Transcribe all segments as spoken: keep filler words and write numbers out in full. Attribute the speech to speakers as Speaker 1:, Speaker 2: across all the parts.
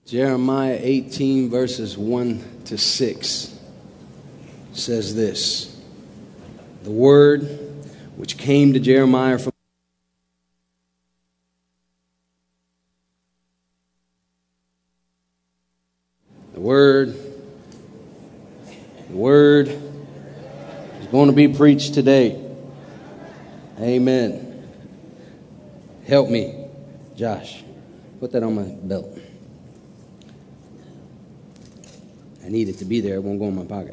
Speaker 1: Jeremiah eighteen verses one to six says this: the word which came to Jeremiah from the word the word is going to be preached today. Amen. Help me, Josh. Put that on my belt. I need it to be there. It won't go in my pocket.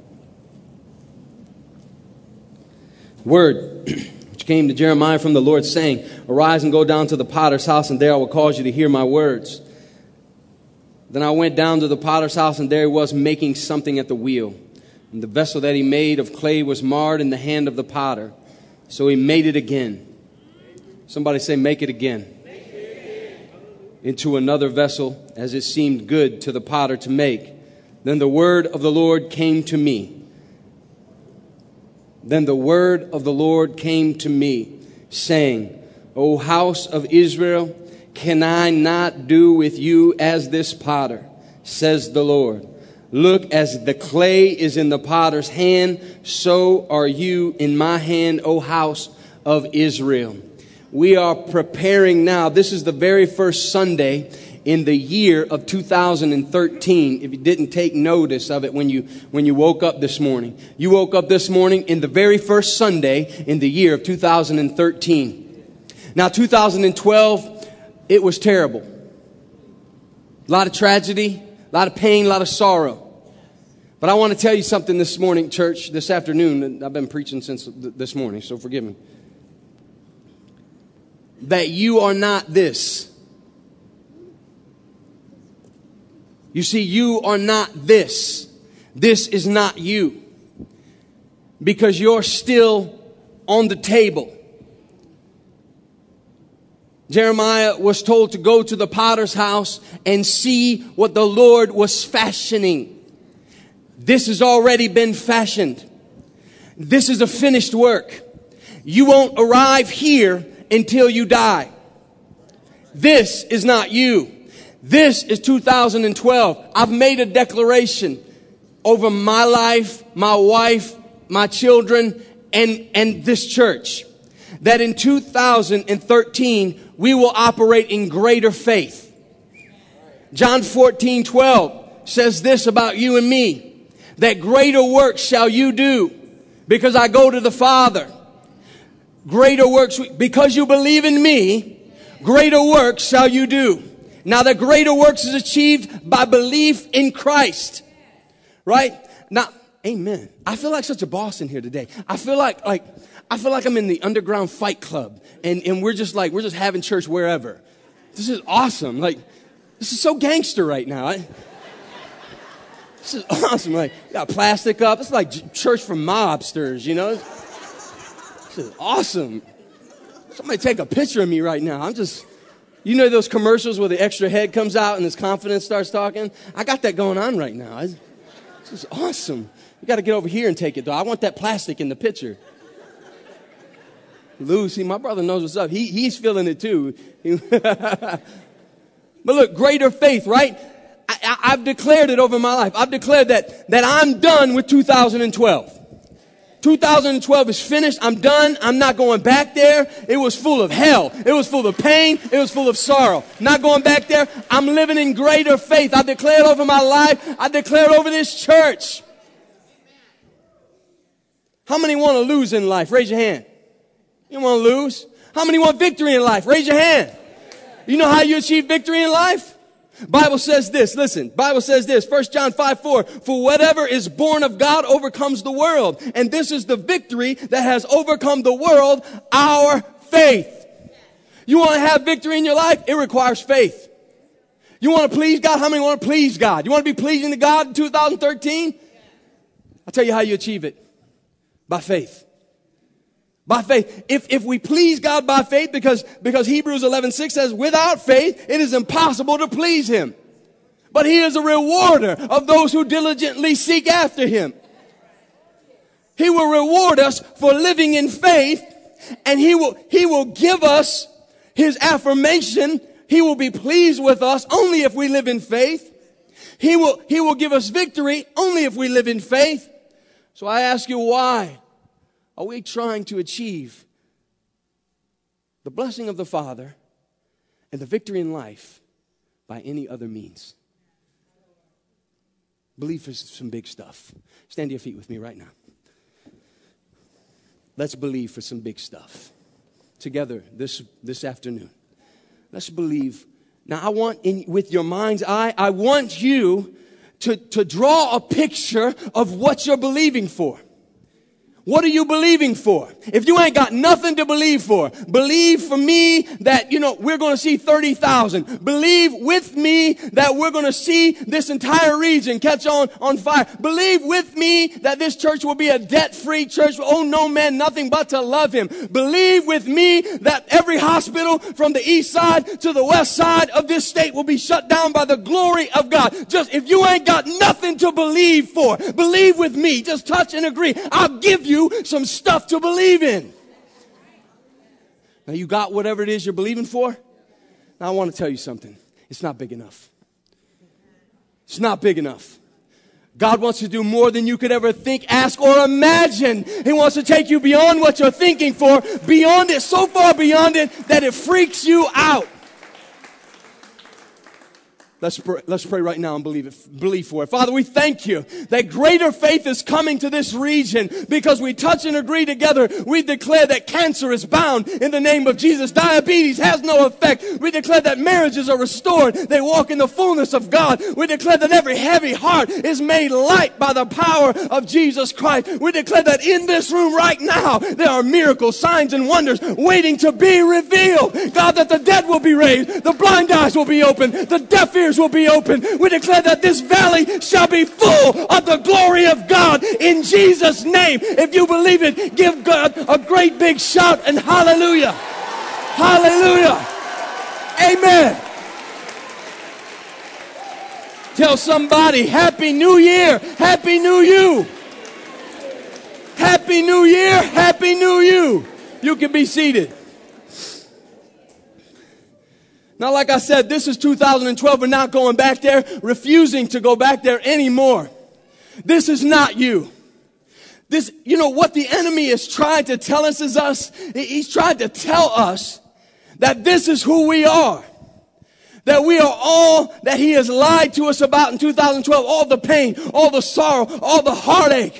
Speaker 1: Word which came to Jeremiah from the Lord, saying, arise and go down to the potter's house, and there I will cause you to hear my words. Then I went down to the potter's house, and there he was making something at the wheel. And the vessel that he made of clay was marred in the hand of the potter. So he made it again. Somebody say, make it again. Make it again. Into another vessel, as it seemed good to the potter to make. Then the word of the Lord came to me. Then the word of the Lord came to me, saying, O house of Israel, can I not do with you as this potter, says the Lord? Look, as the clay is in the potter's hand, so are you in my hand, O house of Israel. We are preparing now. This is the very first Sunday in the year of two thousand thirteen, if you didn't take notice of it when you when you woke up this morning. You woke up this morning in the very first Sunday in the year of two thousand thirteen. Now, two thousand twelve, it was terrible. A lot of tragedy, a lot of pain, a lot of sorrow. But I want to tell you something this morning, church, this afternoon. I've been preaching since this morning, so forgive me. That you are not this. You see, you are not this. This is not you. Because you're still on the table. Jeremiah was told to go to the potter's house and see what the Lord was fashioning. This has already been fashioned. This is a finished work. You won't arrive here until you die. This is not you. This is two thousand twelve. I've made a declaration over my life, my wife, my children, and, and this church, that in two thousand thirteen, we will operate in greater faith. John fourteen twelve says this about you and me, that greater works shall you do because I go to the Father. Greater works, because you believe in me, greater works shall you do. Now, the greater works is achieved by belief in Christ. Right? Now, amen. I feel like such a boss in here today. I feel like, like, I feel like I'm in the underground fight club and, and we're just like, we're just having church wherever. This is awesome. Like, this is so gangster right now. I, this is awesome. Like, got plastic up. It's like church for mobsters, you know? This is awesome. Somebody take a picture of me right now. I'm just... You know those commercials where the extra head comes out and his confidence starts talking? I got that going on right now. This is awesome. You got to get over here and take it, though. I want that plastic in the picture. Lou, see, my brother knows what's up. He, he's feeling it, too. But look, greater faith, right? I, I, I've declared it over my life. I've declared that, that I'm done with two thousand twelve. two thousand twelve is finished. I'm done. I'm not going back there. It was full of hell. It was full of pain. It was full of sorrow. Not going back there. I'm living in greater faith. I declared over my life. I declared over this church. How many want to lose in life? Raise your hand. You want to lose? How many want victory in life? Raise your hand. You know how you achieve victory in life? Bible says this, listen, Bible says this, First John five four, for whatever is born of God overcomes the world. And this is the victory that has overcome the world, our faith. You want to have victory in your life? It requires faith. You want to please God? How many want to please God? You want to be pleasing to God in two thousand thirteen? I'll tell you how you achieve it. By faith. By faith. If, if we please God by faith, because, because Hebrews eleven six says, without faith, it is impossible to please him. But he is a rewarder of those who diligently seek after him. He will reward us for living in faith, and he will, he will give us his affirmation. He will be pleased with us only if we live in faith. He will, He will give us victory only if we live in faith. So I ask you, why are we trying to achieve the blessing of the Father and the victory in life by any other means? Believe for some big stuff. Stand to your feet with me right now. Let's believe for some big stuff together this, this afternoon. Let's believe. Now, I want, in, with your mind's eye, I want you to, to draw a picture of what you're believing for. What are you believing for? If you ain't got nothing to believe for, believe for me that, you know, we're going to see thirty thousand. Believe with me that we're going to see this entire region catch on, on fire. Believe with me that this church will be a debt-free church. Oh, no man, nothing but to love him. Believe with me that every hospital from the east side to the west side of this state will be shut down by the glory of God. Just, if you ain't got nothing to believe for, believe with me. Just touch and agree. I'll give you some stuff to believe in. Now, you got whatever it is you're believing for? Now, I want to tell you something. It's not big enough. It's not big enough. God wants to do more than you could ever think, ask, or imagine. He wants to take you beyond what you're thinking for, beyond it, so far beyond it that it freaks you out. Let's pray, let's pray right now and believe it, believe for it. Father, we thank you that greater faith is coming to this region because we touch and agree together. We declare that cancer is bound in the name of Jesus. Diabetes has no effect. We declare that marriages are restored. They walk in the fullness of God. We declare that every heavy heart is made light by the power of Jesus Christ. We declare that in this room right now, there are miracles, signs, and wonders waiting to be revealed. God, that the dead will be raised, the blind eyes will be opened, the deaf ears will be open. We declare that this valley shall be full of the glory of God in Jesus' name. If you believe it, give God a great big shout and hallelujah. Hallelujah. Amen. Tell somebody, Happy New Year. Happy New You. Happy New Year. Happy New You. You can be seated. Now, like I said, this is two thousand twelve. We're not going back there, refusing to go back there anymore. This is not you. This, you know, what the enemy is trying to tell us is us. He's trying to tell us that this is who we are. That we are all that he has lied to us about in two thousand twelve. All the pain, all the sorrow, all the heartache.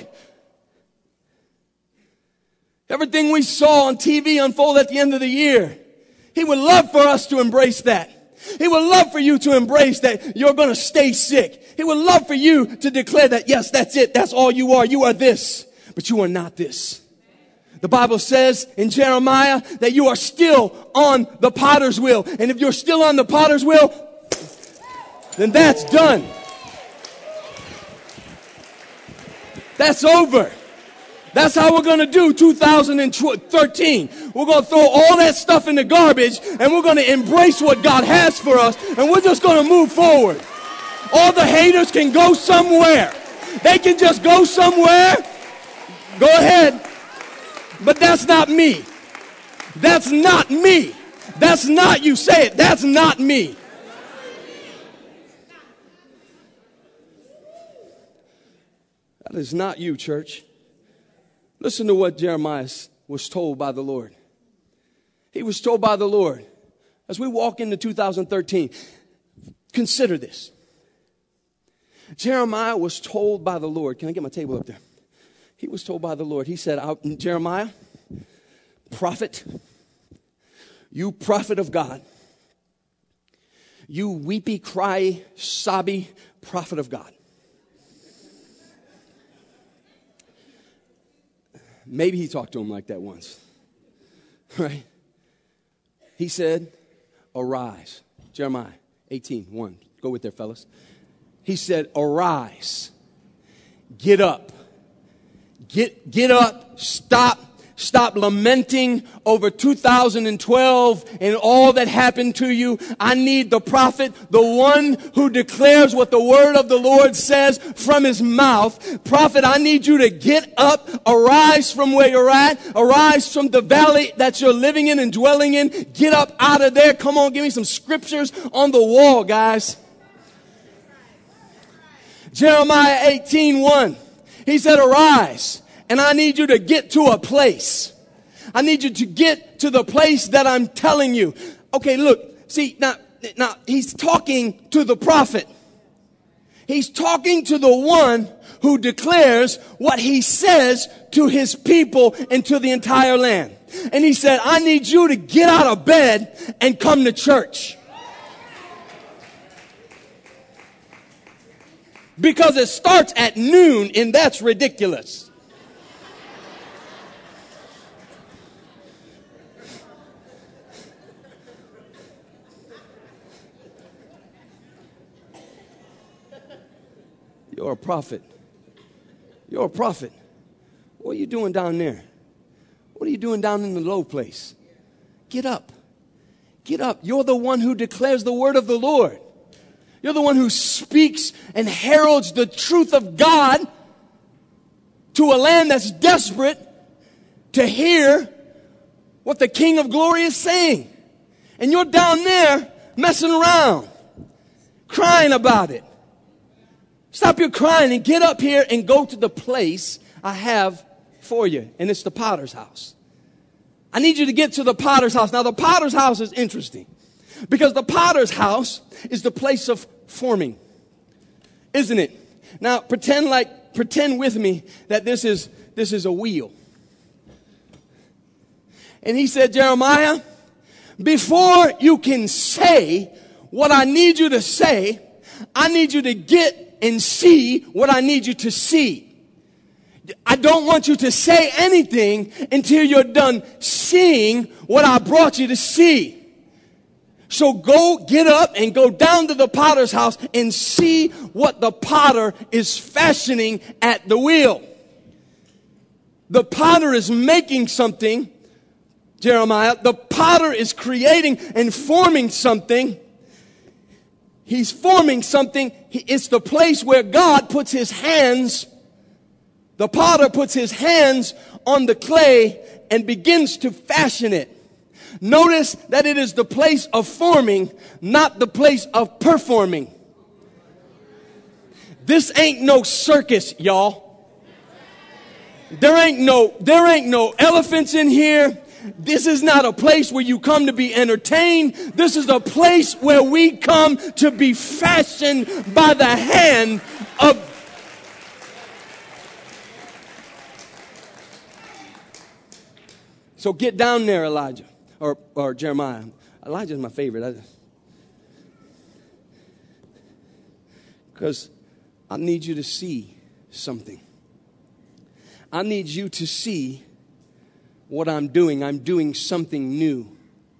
Speaker 1: Everything we saw on T V unfold at the end of the year. He would love for us to embrace that. He would love for you to embrace that you're going to stay sick. He would love for you to declare that, yes, that's it. That's all you are. You are this, but you are not this. The Bible says in Jeremiah that you are still on the potter's wheel. And if you're still on the potter's wheel, then that's done. That's over. That's how we're going to do two thousand thirteen. We're going to throw all that stuff in the garbage and we're going to embrace what God has for us and we're just going to move forward. All the haters can go somewhere. They can just go somewhere. Go ahead. But that's not me. That's not me. That's not you. Say it. That's not me. That is not you, church. Listen to what Jeremiah was told by the Lord. He was told by the Lord, as we walk into two thousand thirteen, consider this. Jeremiah was told by the Lord. Can I get my table up there? He was told by the Lord. He said, Jeremiah, prophet, you prophet of God, you weepy, cry, sobby prophet of God. Maybe he talked to him like that once, right? He said, arise. Jeremiah eighteen, one. Go with there, fellas. He said, arise. Get up. Get, get up. Stop. Stop lamenting over two thousand twelve and all that happened to you. I need the prophet, the one who declares what the word of the Lord says from his mouth. Prophet, I need you to get up, arise from where you're at, arise from the valley that you're living in and dwelling in. Get up out of there. Come on, give me some scriptures on the wall, guys. Jeremiah eighteen one. He said, arise, and I need you to get to a place. I need you to get to the place that I'm telling you. Okay, look, see, now, now he's talking to the prophet. He's talking to the one who declares what he says to his people and to the entire land. And he said, I need you to get out of bed and come to church. Because it starts at noon, and that's ridiculous. You're a prophet. You're a prophet. What are you doing down there? What are you doing down in the low place? Get up. Get up. You're the one who declares the word of the Lord. You're the one who speaks and heralds the truth of God to a land that's desperate to hear what the King of Glory is saying. And you're down there messing around, crying about it. Stop your crying and get up here and go to the place I have for you. And it's the potter's house. I need you to get to the potter's house. Now, the potter's house is interesting because the potter's house is the place of forming, isn't it? Now, pretend like, pretend with me that this is, this is a wheel. And he said, Jeremiah, before you can say what I need you to say, I need you to get and see what I need you to see. I don't want you to say anything until you're done seeing what I brought you to see. So go get up and go down to the potter's house and see what the potter is fashioning at the wheel. The potter is making something, Jeremiah. The potter is creating and forming something. He's forming something. It's the place where God puts his hands, the potter puts his hands on the clay and begins to fashion it. Notice that it is the place of forming, not the place of performing. This ain't no circus, y'all. There ain't no, there ain't no elephants in here. This is not a place where you come to be entertained. This is a place where we come to be fashioned by the hand of. So get down there, Elijah, or, or Jeremiah. Elijah's my favorite. Because I, I need you to see something. I need you to see what I'm doing. I'm doing something new.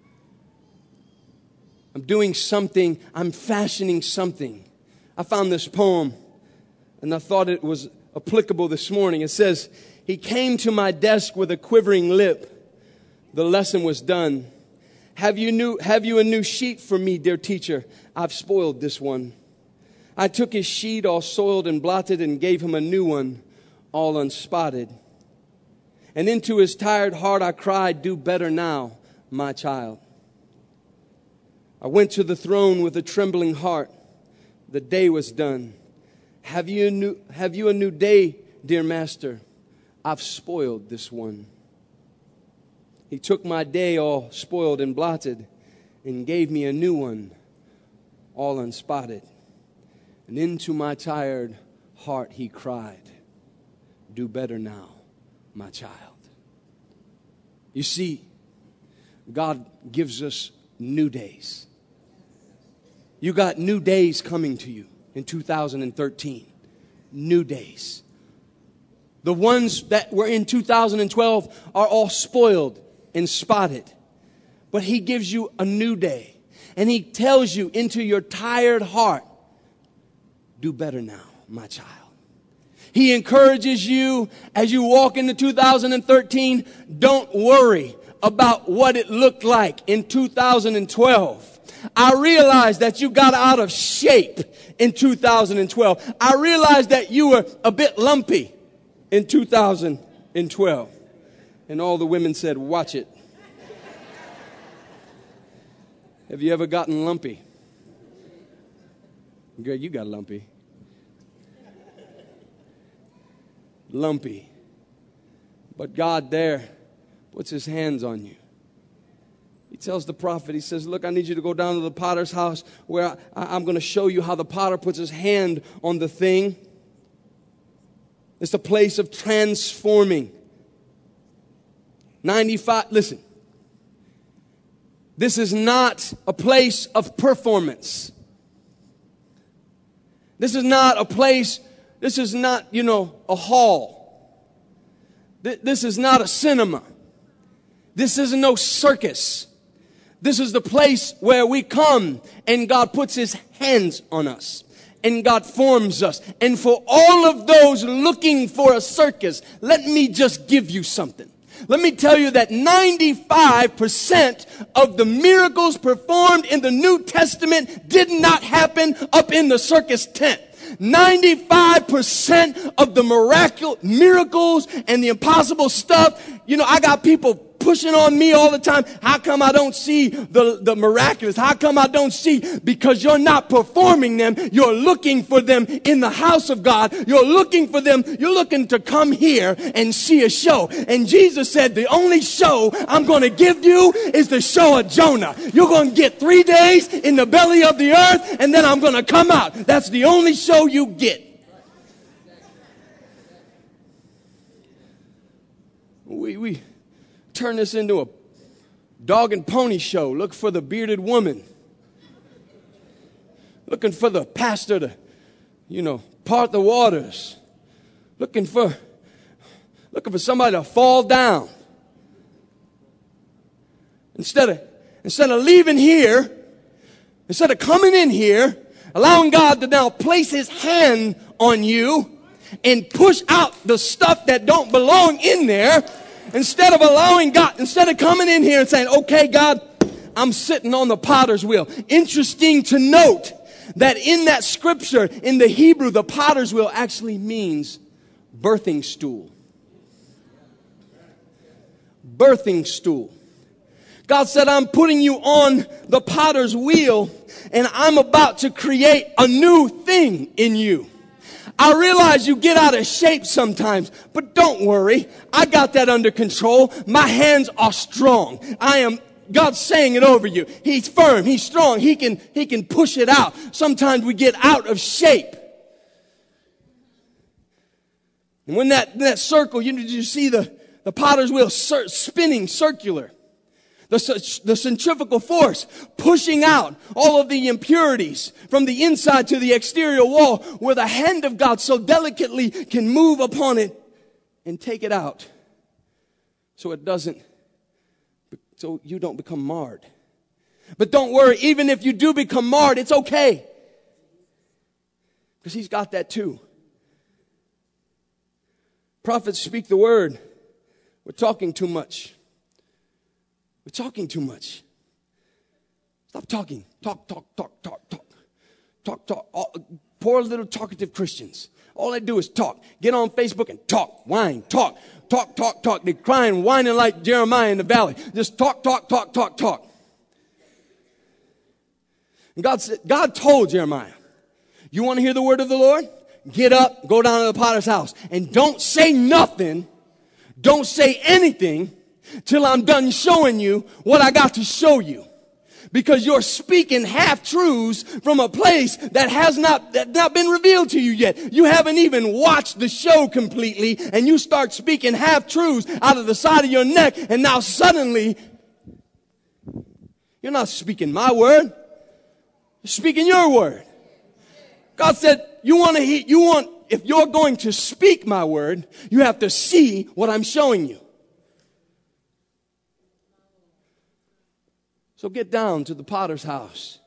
Speaker 1: I'm doing something. I'm fashioning something. I found this poem and I thought it was applicable this morning. It says, he came to my desk with a quivering lip. The lesson was done. Have you new, have you a new sheet for me, dear teacher? I've spoiled this one. I took his sheet all soiled and blotted and gave him a new one, all unspotted. And into his tired heart I cried, do better now, my child. I went to the throne with a trembling heart. The day was done. Have you a new, have you a new day, dear master? I've spoiled this one. He took my day all spoiled and blotted and gave me a new one, all unspotted. And into my tired heart he cried, do better now, my child. You see, God gives us new days. You got new days coming to you in two thousand thirteen. New days. The ones that were in two thousand twelve are all spoiled and spotted. But he gives you a new day. And he tells you into your tired heart, do better now, my child. He encourages you as you walk into two thousand thirteen, don't worry about what it looked like in two thousand twelve. I realize that you got out of shape in two thousand twelve. I realize that you were a bit lumpy in two thousand twelve. And all the women said, watch it. Have you ever gotten lumpy? Greg, you got lumpy. lumpy. But God there puts his hands on you. He tells the prophet, he says, look, I need you to go down to the potter's house where I, I'm going to show you how the potter puts his hand on the thing. It's a place of transforming. ninety-five, listen. This is not a place of performance. This is not a place, this is not, you know, a hall. Th- this is not a cinema. This isn't no circus. This is the place where we come and God puts his hands on us and God forms us. And for all of those looking for a circus, let me just give you something. Let me tell you that ninety-five percent of the miracles performed in the New Testament did not happen up in the circus tent. ninety-five percent of the miracle, miracles and the impossible stuff, you know, I got people pushing on me all the time. How come I don't see the, the miraculous? How come I don't see? Because you're not performing them. You're looking for them in the house of God. You're looking for them. You're looking to come here and see a show. And Jesus said, the only show I'm going to give you is the show of Jonah. You're going to get three days in the belly of the earth, and then I'm going to come out. That's the only show you get. We, we, turn this into a dog and pony show. Look for the bearded woman. Looking for the pastor to, you know, part the waters. Looking for, looking for somebody to fall down. Instead of, instead of leaving here, instead of coming in here, allowing God to now place his hand on you and push out the stuff that don't belong in there. Instead of allowing God, instead of coming in here and saying, okay, God, I'm sitting on the potter's wheel. Interesting to note that in that scripture, in the Hebrew, the potter's wheel actually means birthing stool. Birthing stool. God said, I'm putting you on the potter's wheel and I'm about to create a new thing in you. I realize you get out of shape sometimes, but don't worry. I got that under control. My hands are strong. I am, God's saying it over you. He's firm. He's strong. He can, he can push it out. Sometimes we get out of shape. And when that, that circle, you, you see the, the potter's wheel cir- spinning circular. The, the centrifugal force pushing out all of the impurities from the inside to the exterior wall, where the hand of God so delicately can move upon it and take it out so it doesn't, so you don't become marred. But don't worry, even if you do become marred, it's okay. Because he's got that too. Prophets speak the word. We're talking too much. We're talking too much. Stop talking. Talk, talk, talk, talk, talk. Talk, talk. All, poor little talkative Christians. All they do is talk. Get on Facebook and talk. Whine. Talk. Talk, talk, talk. They're crying, whining like Jeremiah in the valley. Just talk, talk, talk, talk, talk. And God said, God told Jeremiah, you want to hear the word of the Lord? Get up, go down to the potter's house. And don't say nothing. Don't say anything till I'm done showing you what I got to show you. Because you're speaking half-truths from a place that has not, that not been revealed to you yet. You haven't even watched the show completely, and you start speaking half-truths out of the side of your neck, and now suddenly, you're not speaking my word. You're speaking your word. God said, you want to hear, you want, if you're going to speak my word, you have to see what I'm showing you. So get down to the potter's house.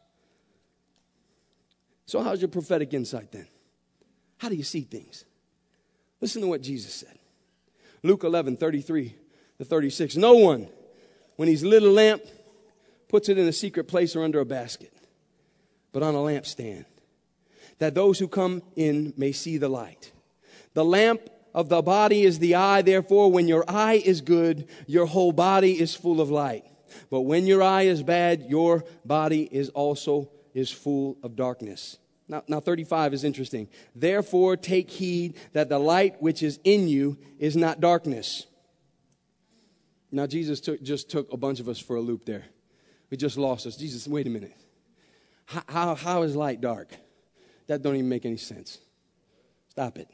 Speaker 1: So how's your prophetic insight then? How do you see things? Listen to what Jesus said. Luke eleven, thirty-three to thirty-six. No one, when he's lit a lamp, puts it in a secret place or under a basket, but on a lampstand, that those who come in may see the light. The lamp of the body is the eye. Therefore, when your eye is good, your whole body is full of light. But when your eye is bad, your body is also is full of darkness. Now, now thirty-five is interesting. Therefore, take heed that the light which is in you is not darkness. Now, Jesus took, just took a bunch of us for a loop there. We just lost us. Jesus, wait a minute. How, how, how is light dark? That don't even make any sense. Stop it.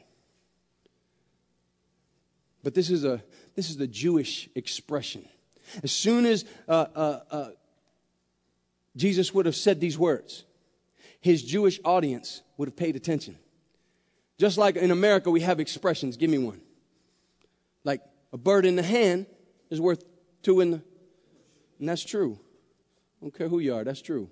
Speaker 1: But this is a this is the Jewish expression. As soon as uh, uh, uh, Jesus would have said these words, his Jewish audience would have paid attention. Just like in America, we have expressions. Give me one. Like a bird in the hand is worth two in the... And that's true. I don't care who you are. That's true.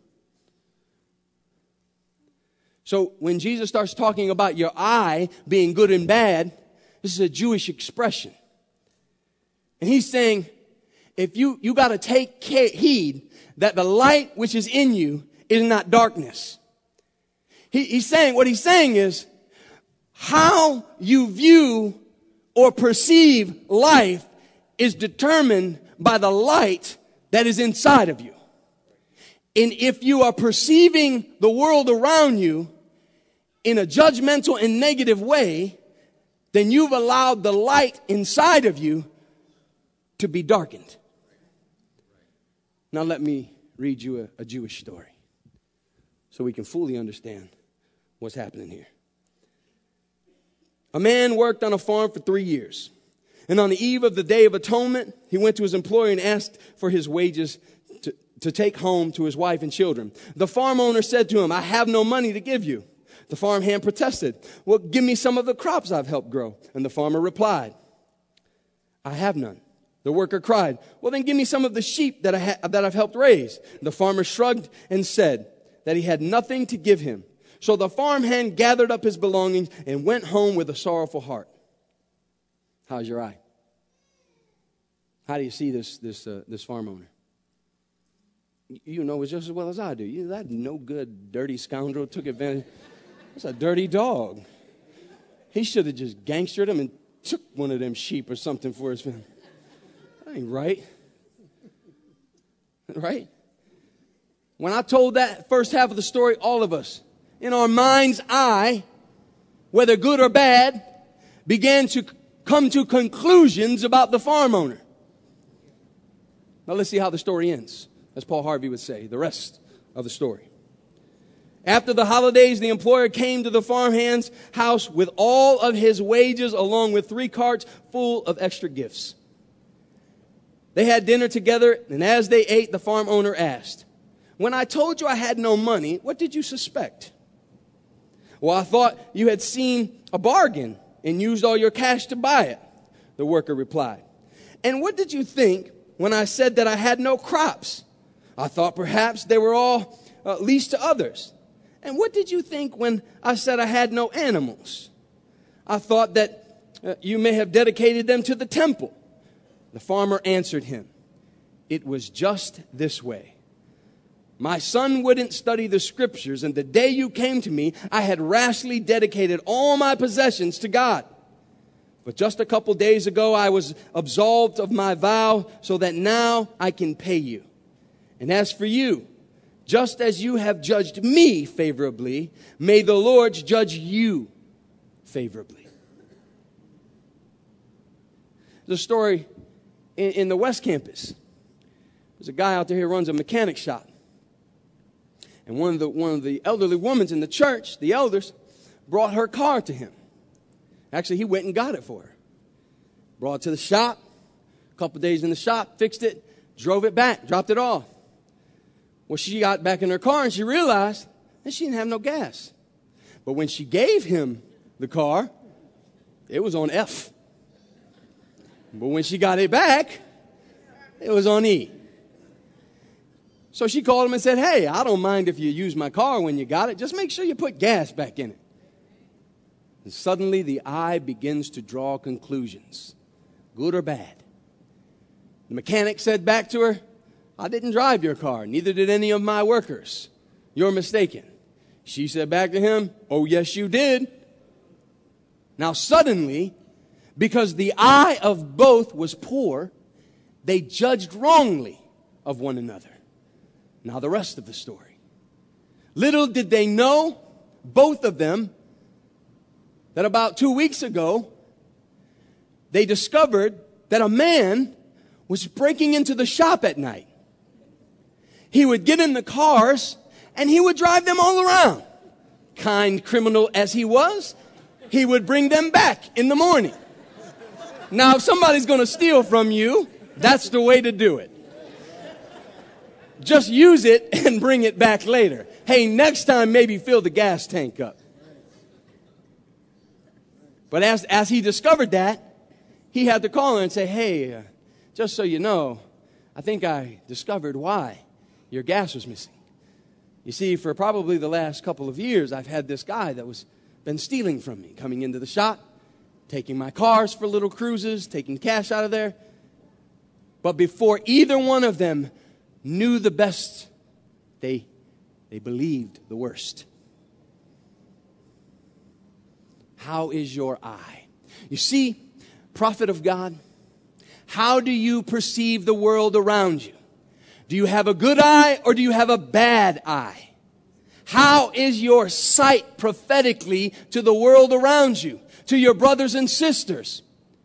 Speaker 1: So when Jesus starts talking about your eye being good and bad, this is a Jewish expression. And he's saying, if you, you got to take heed that the light which is in you is not darkness. He, he's saying, what he's saying is, how you view or perceive life is determined by the light that is inside of you. And if you are perceiving the world around you in a judgmental and negative way, then you've allowed the light inside of you to be darkened. Now let me read you a, a Jewish story so we can fully understand what's happening here. A man worked on a farm for three years. And on the eve of the Day of Atonement, he went to his employer and asked for his wages to, to take home to his wife and children. The farm owner said to him, I have no money to give you. The farmhand protested, well, give me some of the crops I've helped grow. And the farmer replied, I have none. The worker cried, well, then give me some of the sheep that, I ha- that I've helped raise. The farmer shrugged and said that he had nothing to give him. So the farmhand gathered up his belongings and went home with a sorrowful heart. How's your eye? How do you see this this uh, this farm owner? You know it just as well as I do. You, that no good, dirty scoundrel took advantage. That's a dirty dog. He should have just gangstered him and took one of them sheep or something for his family. That ain't right. Right? When I told that first half of the story, all of us, in our mind's eye, whether good or bad, began to come to conclusions about the farm owner. Now let's see how the story ends, as Paul Harvey would say, the rest of the story. After the holidays, the employer came to the farmhand's house with all of his wages, along with three carts full of extra gifts. They had dinner together, and as they ate, the farm owner asked, when I told you I had no money, what did you suspect? Well, I thought you had seen a bargain and used all your cash to buy it, the worker replied. And what did you think when I said that I had no crops? I thought perhaps they were all uh, leased to others. And what did you think when I said I had no animals? I thought that uh, you may have dedicated them to the temple. The farmer answered him, it was just this way. My son wouldn't study the scriptures, and the day you came to me, I had rashly dedicated all my possessions to God. But just a couple days ago, I was absolved of my vow, so that now I can pay you. And as for you, just as you have judged me favorably, may the Lord judge you favorably. There's a story in, in the West Campus. There's a guy out there who runs a mechanic shop. And one of the one of the elderly women in the church, the elders, brought her car to him. Actually, he went and got it for her. Brought it to the shop. A couple days in the shop, fixed it, drove it back, dropped it off. Well, she got back in her car and she realized that she didn't have no gas. But when she gave him the car, it was on F. But when she got it back, it was on E. So she called him and said, hey, I don't mind if you use my car when you got it. Just make sure you put gas back in it. And suddenly the eye begins to draw conclusions, good or bad. The mechanic said back to her, I didn't drive your car. Neither did any of my workers. You're mistaken. She said back to him, oh, yes, you did. Now suddenly, because the eye of both was poor, they judged wrongly of one another. Now the rest of the story. Little did they know both of them, that about two weeks ago, they discovered that a man was breaking into the shop at night. He would get in the cars and he would drive them all around. Kind criminal as he was, he would bring them back in the morning. Now, if somebody's going to steal from you, that's the way to do it. Just use it and bring it back later. Hey, next time maybe fill the gas tank up. But as, as he discovered that, he had to call her and say, hey, uh, just so you know, I think I discovered why your gas was missing. You see, for probably the last couple of years, I've had this guy that was been stealing from me, coming into the shop, taking my cars for little cruises, taking cash out of there. But before either one of them knew the best, they, they believed the worst. How is your eye? You see, prophet of God, how do you perceive the world around you? Do you have a good eye or do you have a bad eye? How is your sight prophetically to the world around you, to your brothers and sisters?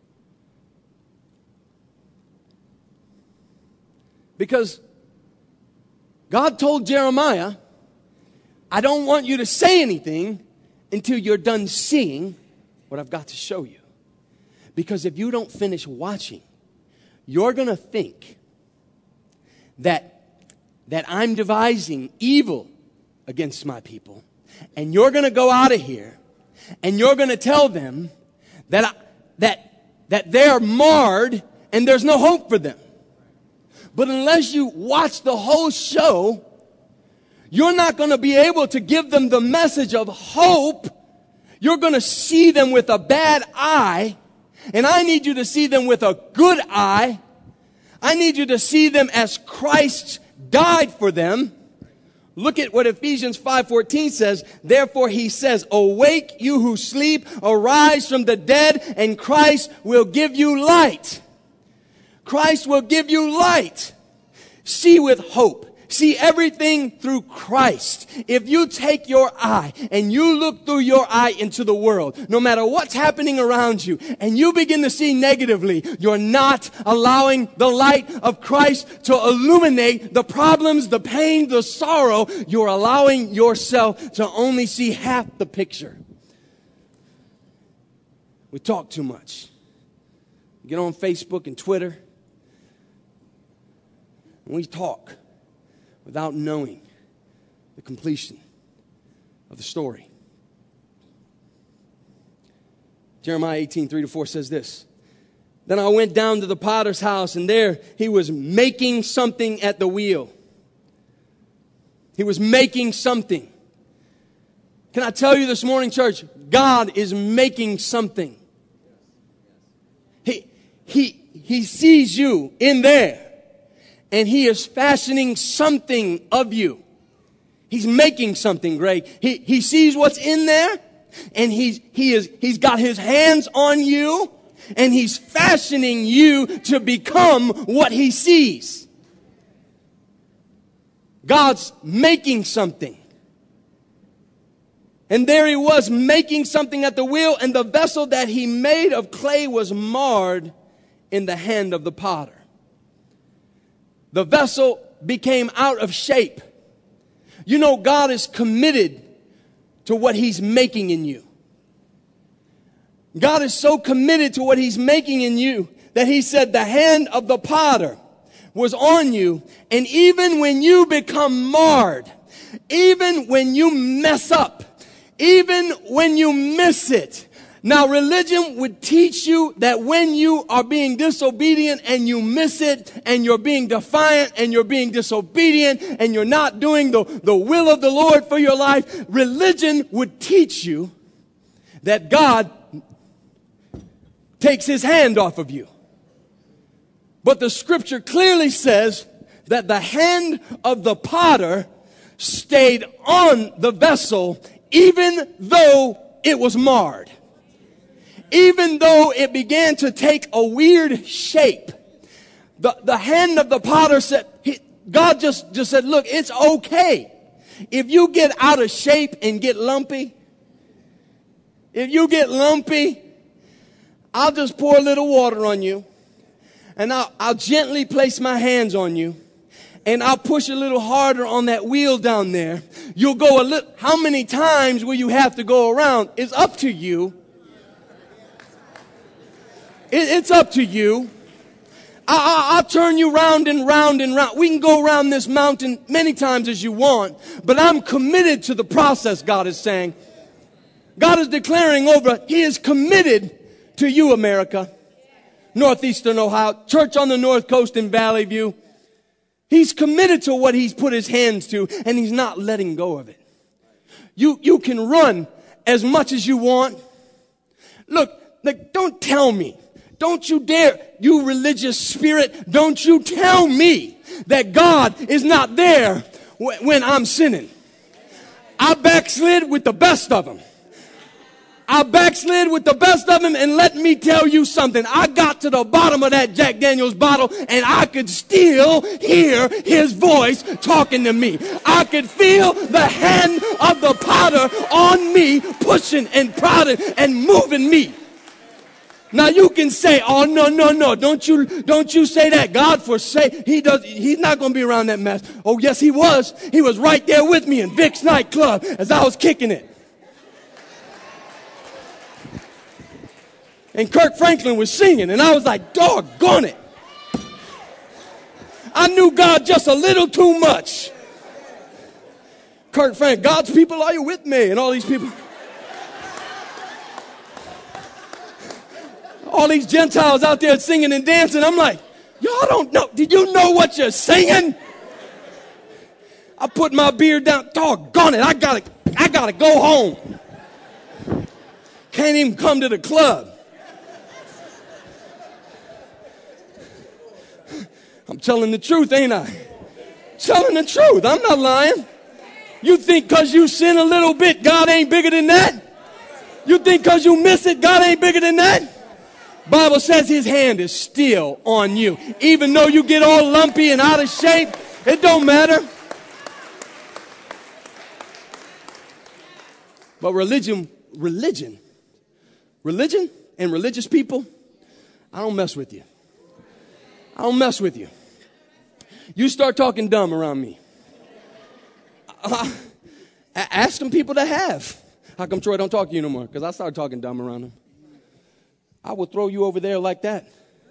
Speaker 1: Because God told Jeremiah, I don't want you to say anything until you're done seeing what I've got to show you. Because if you don't finish watching, you're going to think that, that I'm devising evil against my people. And you're going to go out of here and you're going to tell them that, I, that, that they're marred and there's no hope for them. But unless you watch the whole show, you're not going to be able to give them the message of hope. You're going to see them with a bad eye. And I need you to see them with a good eye. I need you to see them as Christ died for them. Look at what Ephesians five fourteen says. Therefore he says, awake you who sleep, arise from the dead, and Christ will give you light. Christ will give you light. See with hope. See everything through Christ. If you take your eye and you look through your eye into the world, no matter what's happening around you, and you begin to see negatively, you're not allowing the light of Christ to illuminate the problems, the pain, the sorrow. You're allowing yourself to only see half the picture. We talk too much. Get on Facebook and Twitter, and we talk without knowing the completion of the story. Jeremiah eighteen, three to four says this. Then I went down to the potter's house, and there he was making something at the wheel. He was making something. Can I tell you this morning, church, God is making something. He, he, he sees you in there. And he is fashioning something of you. He's making something, Greg. He, he sees what's in there. And he's, he is, he's got his hands on you. And he's fashioning you to become what he sees. God's making something. And there he was making something at the wheel. And the vessel that he made of clay was marred in the hand of the potter. The vessel became out of shape. You know, God is committed to what he's making in you. God is so committed to what he's making in you that he said the hand of the potter was on you. And even when you become marred, even when you mess up, even when you miss it. Now, religion would teach you that when you are being disobedient and you miss it and you're being defiant and you're being disobedient and you're not doing the, the will of the Lord for your life, religion would teach you that God takes his hand off of you. But the scripture clearly says that the hand of the potter stayed on the vessel even though it was marred. Even though it began to take a weird shape, the, the hand of the potter said, he, God just, just said, look, it's okay. If you get out of shape and get lumpy, if you get lumpy, I'll just pour a little water on you, and I'll, I'll gently place my hands on you, and I'll push a little harder on that wheel down there. You'll go a little, how many times will you have to go around? It's up to you. It, it's up to you. I, I, I'll turn you round and round and round. We can go around this mountain many times as you want, but I'm committed to the process, God is saying. God is declaring over, He is committed to you, America, Northeastern Ohio, church on the North Coast in Valley View. He's committed to what He's put His hands to, and He's not letting go of it. You, you can run as much as you want. Look, like, don't tell me. Don't you dare, you religious spirit, don't you tell me that God is not there w- when I'm sinning. I backslid with the best of them. I backslid with the best of them, and let me tell you something. I got to the bottom of that Jack Daniels bottle, and I could still hear His voice talking to me. I could feel the hand of the potter on me, pushing and prodding and moving me. Now you can say, oh, no, no, no, don't you, don't you say that. God forsake, he does, He's not going to be around that mess. Oh, yes, He was. He was right there with me in Vic's nightclub as I was kicking it. And Kirk Franklin was singing, and I was like, doggone it. I knew God just a little too much. Kirk Franklin, God's people, are you with me? And all these people. All these Gentiles out there singing and dancing. I'm like, y'all don't know. Did you know what you're singing? I put my beard down. Doggone it. I gotta, I gotta go home. Can't even come to the club. I'm telling the truth, ain't I? Telling the truth. I'm not lying. You think because you sin a little bit, God ain't bigger than that? You think because you miss it, God ain't bigger than that? Bible says His hand is still on you. Even though you get all lumpy and out of shape, it don't matter. But religion, religion, religion and religious people, I don't mess with you. I don't mess with you. You start talking dumb around me. Uh, ask some people that have. How come Troy don't talk to you no more? Because I started talking dumb around him. I will throw you over there like that.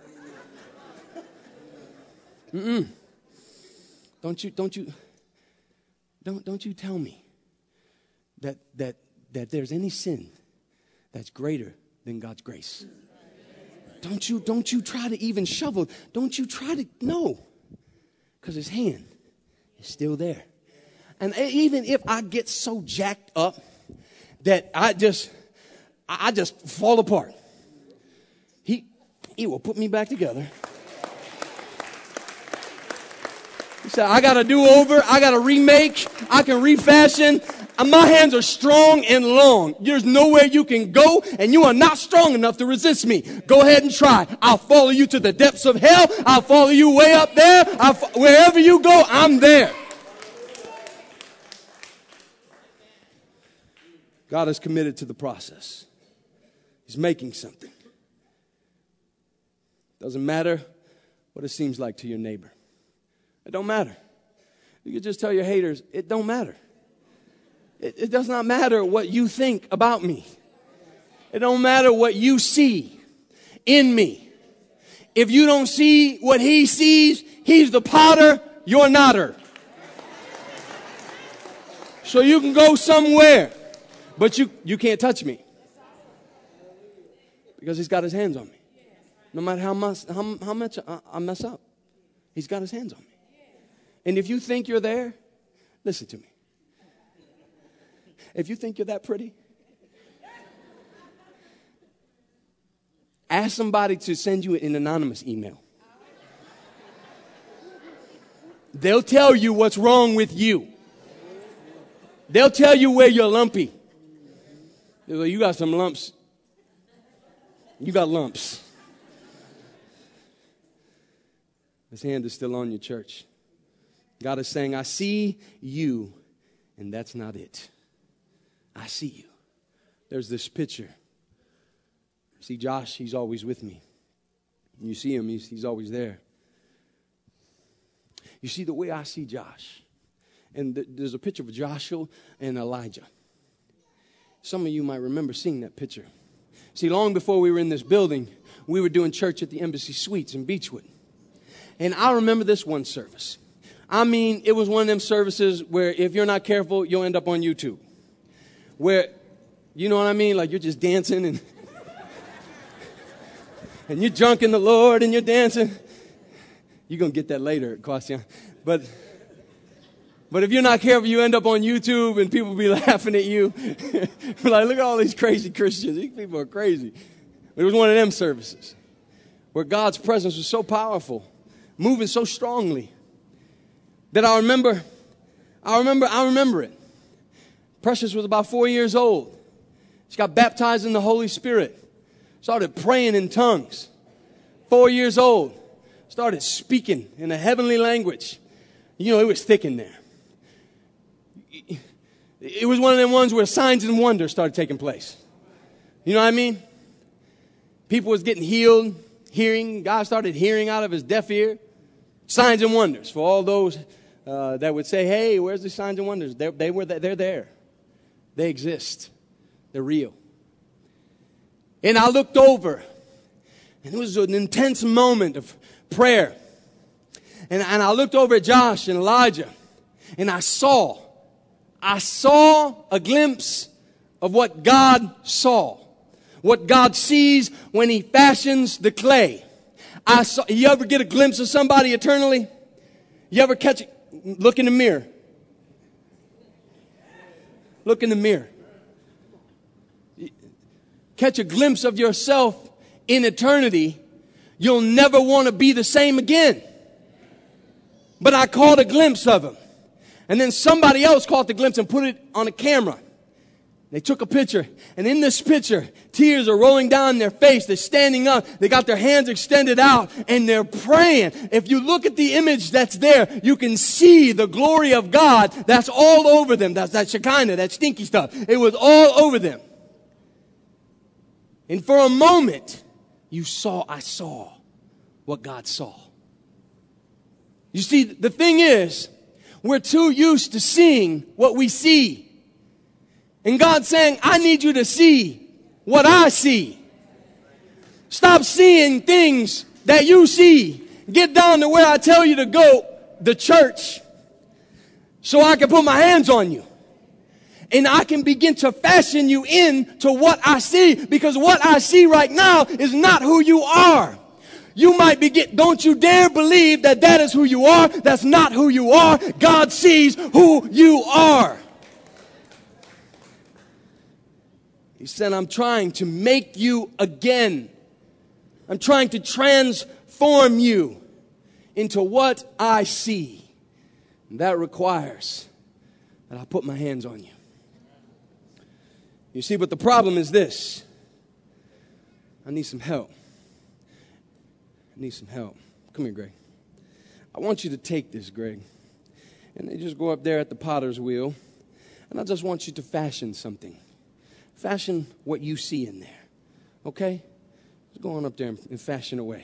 Speaker 1: Mm-mm. Don't you, don't you, don't, don't you tell me that, that, that there's any sin that's greater than God's grace. Don't you, don't you try to even shovel. Don't you try to, no. Because His hand is still there. And even if I get so jacked up that I just, I just fall apart, He, He will put me back together. He said, I got to do over. I got to remake. I can refashion. And my hands are strong and long. There's nowhere you can go, and you are not strong enough to resist me. Go ahead and try. I'll follow you to the depths of hell. I'll follow you way up there. I'll, wherever you go, I'm there. God is committed to the process. He's making something. Doesn't matter what it seems like to your neighbor. It don't matter. You can just tell your haters, it don't matter. It, it does not matter what you think about me. It don't matter what you see in me. If you don't see what He sees, He's the potter, you're not her. So you can go somewhere, but you, you can't touch me. Because He's got His hands on me. No matter how much, how, how much I, I mess up, He's got His hands on me. And if you think you're there, listen to me. If you think you're that pretty, ask somebody to send you an anonymous email. They'll tell you what's wrong with you. They'll tell you where you're lumpy. They'll go, you got some lumps. You got lumps. His hand is still on your church. God is saying, I see you And that's not it. I see you. There's this picture. See Josh, he's always with me. You see him, he's, he's always there. You see the way I see Josh. And th- there's a picture of Joshua and Elijah. Some of you might remember seeing that picture. See, long before we were in this building, we were doing church at the Embassy Suites in Beechwood. And I remember this one service. I mean, it was one of them services where if you're not careful, you'll end up on YouTube. Where, you know what I mean? Like you're just dancing and and you're drunk in the Lord and you're dancing. You're going to get that later, Kwasia. But, but if you're not careful, you end up on YouTube and people be laughing at you. Like, look at all these crazy Christians. These people are crazy. It was one of them services where God's presence was so powerful, moving so strongly, that I remember, I remember, I remember it. Precious was about four years old. She got baptized in the Holy Spirit. Started praying in tongues. Four years old. Started speaking in a heavenly language. You know, it was thick in there. It was one of them ones where signs and wonders started taking place. You know what I mean? People was getting healed, hearing. God started hearing out of his deaf ear. Signs and wonders for all those uh, that would say, hey, where's the signs and wonders? They're, they were, they're there. They exist. They're real. And I looked over, and it was an intense moment of prayer. And, and I looked over at Josh and Elijah, and I saw, I saw a glimpse of what God saw, what God sees when he fashions the clay. I saw, you ever get a glimpse of somebody eternally? You ever catch it? Look in the mirror. Look in the mirror. Catch a glimpse of yourself in eternity, you'll never want to be the same again. But I caught a glimpse of him. And then somebody else caught the glimpse and put it on a camera. They took a picture. And in this picture, tears are rolling down their face. They're standing up. They got their hands extended out. And they're praying. If you look at the image that's there, you can see the glory of God that's all over them. That's that Shekinah, that stinky stuff. It was all over them. And for a moment, you saw, I saw what God saw. You see, the thing is, we're too used to seeing what we see. And God's saying, I need you to see what I see. Stop seeing things that you see. Get down to where I tell you to go, the church, so I can put my hands on you. And I can begin to fashion you into what I see. Because what I see right now is not who you are. You might be get, don't you dare believe that that is who you are. That's not who you are. God sees who you are. He said, I'm trying to make you again. I'm trying to transform you into what I see. And that requires that I put my hands on you. You see, but the problem is this. I need some help. I need some help. Come here, Greg. I want you to take this, Greg. And then just go up there at the potter's wheel. And I just want you to fashion something. Fashion what you see in there. Okay? Just go on up there and fashion away.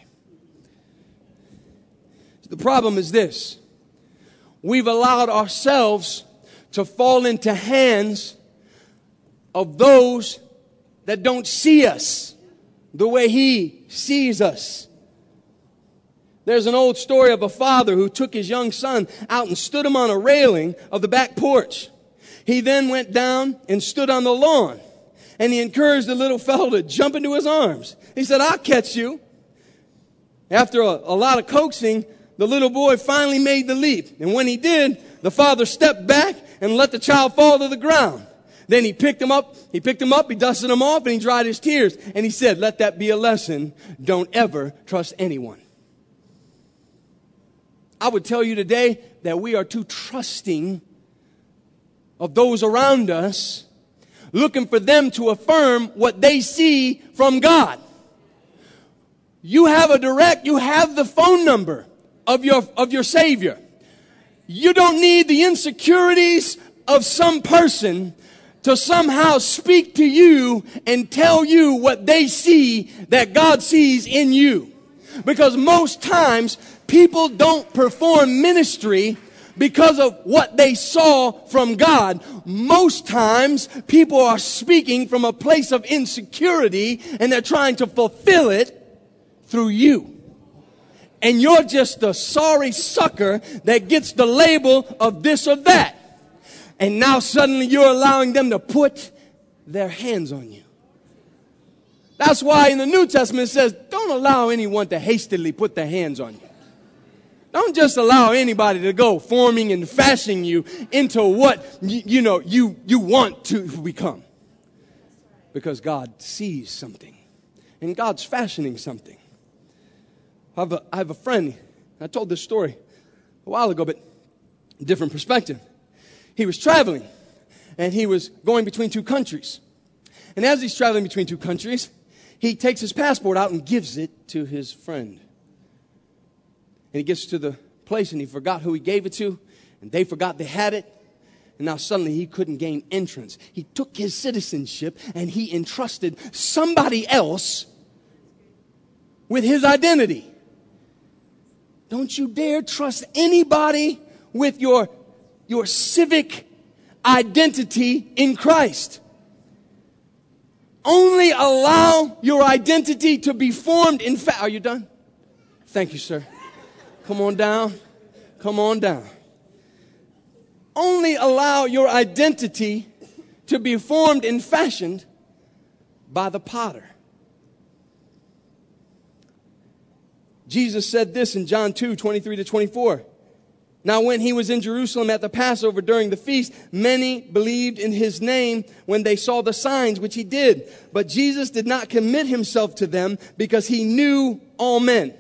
Speaker 1: The problem is this. We've allowed ourselves to fall into hands of those that don't see us the way he sees us. There's an old story of a father who took his young son out and stood him on a railing of the back porch. He then went down and stood on the lawn, and he encouraged the little fellow to jump into his arms. He said, I'll catch you. After a, a lot of coaxing, the little boy finally made the leap. And when he did, the father stepped back and let the child fall to the ground. Then he picked him up, he picked him up, he dusted him off, and he dried his tears. And he said, let that be a lesson. Don't ever trust anyone. I would tell you today that we are too trusting of those around us, looking for them to affirm what they see from God. You have a direct, you have the phone number of your, of your Savior. You don't need the insecurities of some person to somehow speak to you and tell you what they see that God sees in you. Because most times people don't perform ministry because of what they saw from God. Most times people are speaking from a place of insecurity and they're trying to fulfill it through you. And you're just a sorry sucker that gets the label of this or that. And now suddenly you're allowing them to put their hands on you. That's why in the New Testament it says, don't allow anyone to hastily put their hands on you. Don't just allow anybody to go forming and fashioning you into what, you, you know, you, you want to become. Because God sees something. And God's fashioning something. I have a, I have a friend, I told this story a while ago, but different perspective. He was traveling, and he was going between two countries. And as he's traveling between two countries, he takes his passport out and gives it to his friend. And he gets to the place, and he forgot who he gave it to, and they forgot they had it. And now suddenly he couldn't gain entrance. He took his citizenship, and he entrusted somebody else with his identity. Don't you dare trust anybody with your, your civic identity in Christ. Only allow your identity to be formed in fact. Are you done? Thank you, sir. Come on down. Come on down. Only allow your identity to be formed and fashioned by the potter. Jesus said this in John two, twenty-three to twenty-four. Now when he was in Jerusalem at the Passover during the feast, many believed in his name when they saw the signs which he did. But Jesus did not commit himself to them because he knew all men.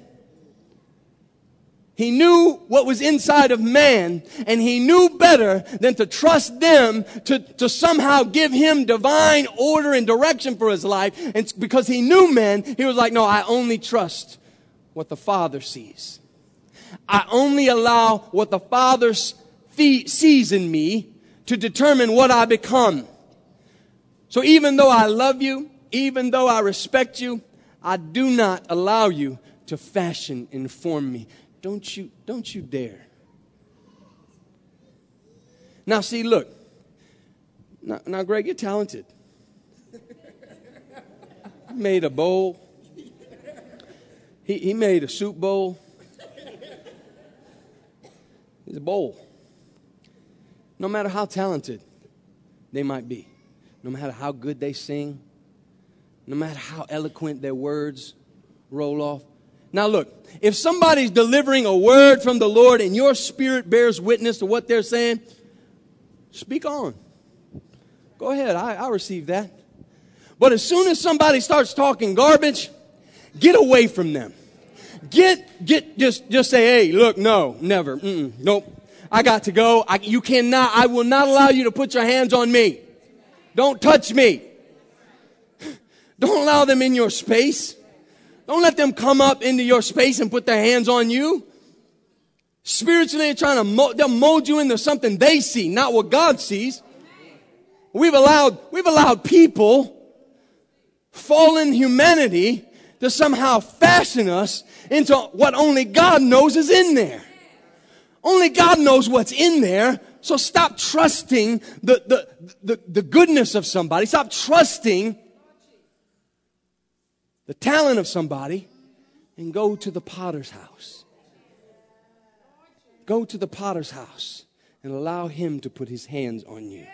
Speaker 1: He knew what was inside of man, and he knew better than to trust them to, to somehow give him divine order and direction for his life. And because he knew men, he was like, no, I only trust what the Father sees. I only allow what the Father sees in me to determine what I become. So even though I love you, even though I respect you, I do not allow you to fashion and form me. Don't you, don't you dare. Now see, look. Now, now Greg, you're talented. You made a bowl. He, he made a soup bowl. It's a bowl. No matter how talented they might be, no matter how good they sing, no matter how eloquent their words roll off. Now look, if somebody's delivering a word from the Lord and your spirit bears witness to what they're saying, speak on. Go ahead, I, I receive that. But as soon as somebody starts talking garbage, get away from them. Get, get, just, just say, hey, look, no, never, mm-mm, nope. I got to go. I, you cannot, I will not allow you to put your hands on me. Don't touch me. Don't allow them in your space. Don't let them come up into your space and put their hands on you. Spiritually, they're trying to mold, they'll mold you into something they see, not what God sees. We've allowed, we've allowed people, fallen humanity, to somehow fashion us into what only God knows is in there. Only God knows what's in there. So stop trusting the, the, the, the goodness of somebody. Stop trusting the talent of somebody and go to the potter's house. Go to the potter's house and allow him to put his hands on you.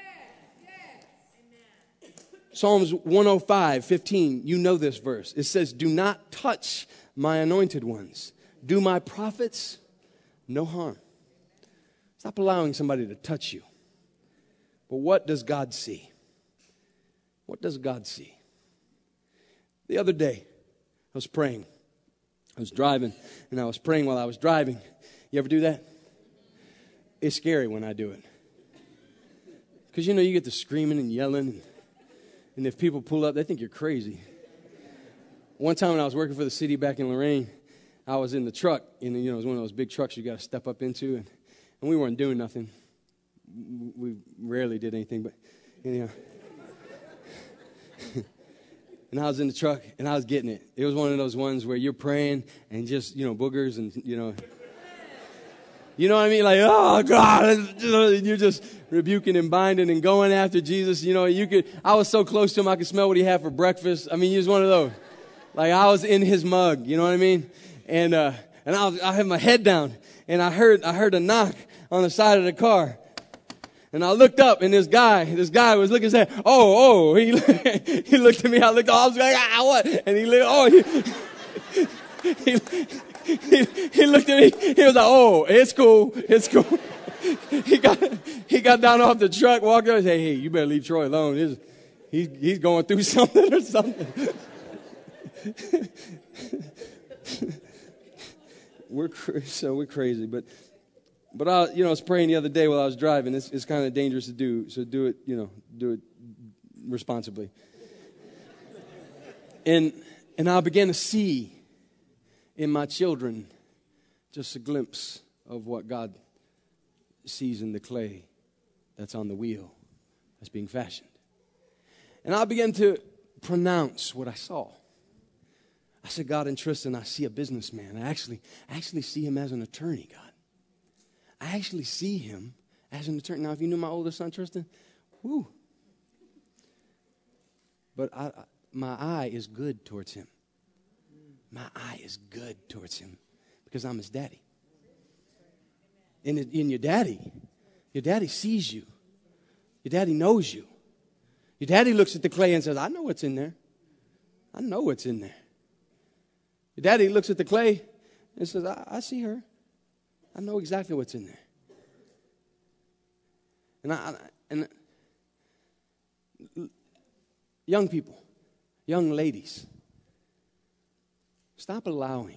Speaker 1: Psalms one oh five, fifteen, you know this verse. It says, do not touch my anointed ones. Do my prophets no harm. Stop allowing somebody to touch you. But what does God see? What does God see? The other day, I was praying. I was driving, and I was praying while I was driving. You ever do that? It's scary when I do it. Because, you know, you get to screaming and yelling, and, and if people pull up, they think you're crazy. One time when I was working for the city back in Lorraine, I was in the truck, and, you know, it was one of those big trucks you got to step up into, and, and we weren't doing nothing. we rarely did anything, but anyhow. And I was in the truck, and I was getting it. It was one of those ones where you're praying, and just, you know, boogers, and, you know. You know what I mean? Like, oh, God. You're just rebuking and binding and going after Jesus. You know, you could, I was so close to him, I could smell what he had for breakfast. I mean, he was one of those. Like, I was in his mug, you know what I mean? And, uh, and I was, I had my head down, and I heard, I heard a knock on the side of the car. And I looked up, and this guy, this guy was looking and said, oh, oh, he, he looked at me, I looked up, I was like, ah, what? And he looked, oh, he, he, he, he looked at me, he was like, oh, it's cool, it's cool. He got, he got down off the truck, walked up and said, hey, you better leave Troy alone. He's, he's, he's going through something or something. We're cra- so we're crazy, but but I, you know, I was praying the other day while I was driving. It's, it's kind of dangerous to do, so do it, you know, do it responsibly. And and I began to see in my children just a glimpse of what God sees in the clay that's on the wheel that's being fashioned. And I began to pronounce what I saw. I said, God, in Tristan, I see a businessman. I actually, I actually see him as an attorney, God. I actually see him as an attorney. Now, if you knew my oldest son, Tristan, whoo. But I, I, my eye is good towards him. My eye is good towards him because I'm his daddy. And in your daddy, your daddy sees you. Your daddy knows you. Your daddy looks at the clay and says, I know what's in there. I know what's in there. Your daddy looks at the clay and says, I, I see her. I know exactly what's in there. And I, and young people, young ladies, stop allowing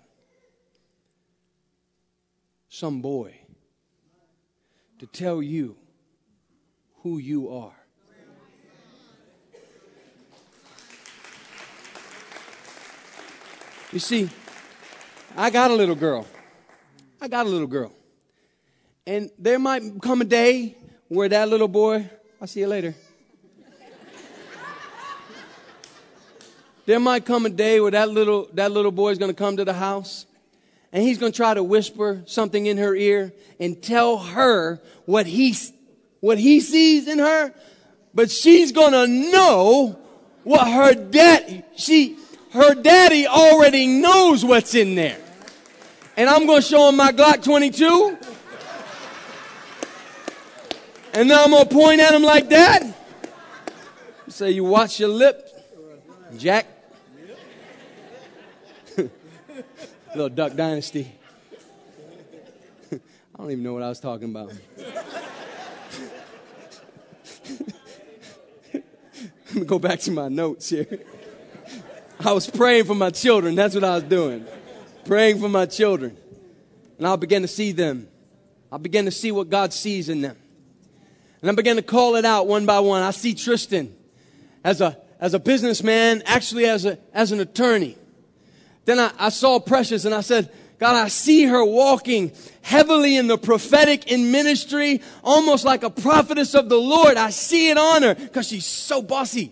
Speaker 1: some boy to tell you who you are. You see, I got a little girl. I got a little girl. And there might come a day where that little boy, I'll see you later. There might come a day where that little that little boy is going to come to the house and he's going to try to whisper something in her ear and tell her what he what he sees in her, but she's going to know what her dad she her daddy already knows what's in there. And I'm going to show him my Glock twenty-two. And then I'm going to point at him like that. Say, you watch your lip, Jack. Little Duck Dynasty. I don't even know what I was talking about. Let me go back to my notes here. I was praying for my children. That's what I was doing. Praying for my children. And I began to see them. I began to see what God sees in them. And I began to call it out one by one. I see Tristan as a as a businessman, actually as a as an attorney. Then I, I saw Precious and I said, God, I see her walking heavily in the prophetic in ministry, almost like a prophetess of the Lord. I see it on her because she's so bossy.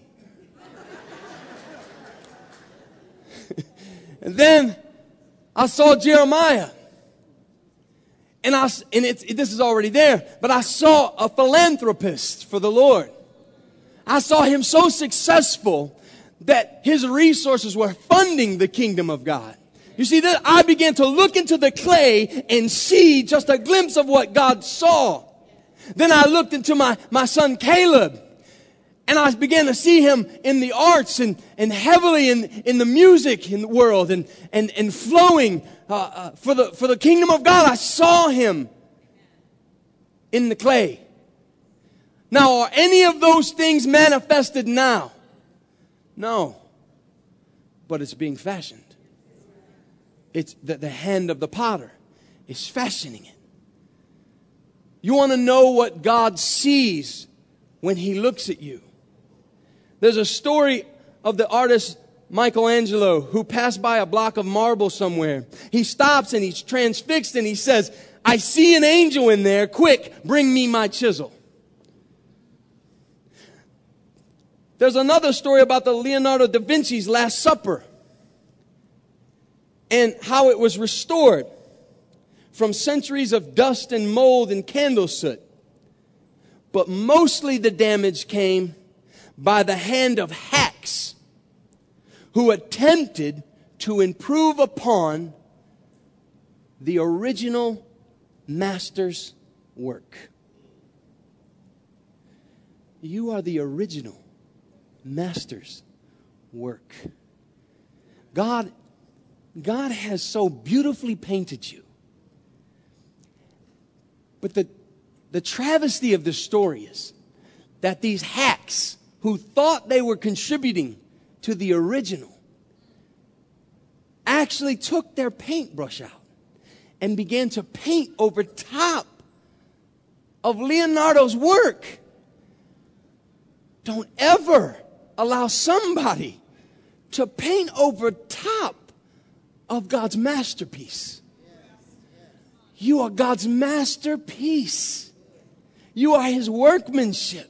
Speaker 1: And then I saw Jeremiah. And I, and it's, it, this is already there, but I saw a philanthropist for the Lord. I saw him so successful that his resources were funding the kingdom of God. You see, that I began to look into the clay and see just a glimpse of what God saw. Then I looked into my, my son Caleb. And I began to see him in the arts and, and heavily in, in the music in the world and, and, and flowing uh, uh, for the for the kingdom of God. I saw him in the clay. Now, are any of those things manifested now? No. But it's being fashioned. It's the, the hand of the potter is fashioning it. You want to know what God sees when he looks at you? There's a story of the artist Michelangelo who passed by a block of marble somewhere. He stops and he's transfixed and he says, I see an angel in there. Quick, bring me my chisel. There's another story about the Leonardo da Vinci's Last Supper and how it was restored from centuries of dust and mold and candle soot. But mostly the damage came by the hand of hacks who attempted to improve upon the original master's work. You are the original master's work. God, God has so beautifully painted you. But the, the travesty of this story is that these hacks who thought they were contributing to the original actually took their paintbrush out and began to paint over top of Leonardo's work. Don't ever allow somebody to paint over top of God's masterpiece. You are God's masterpiece. You are His workmanship.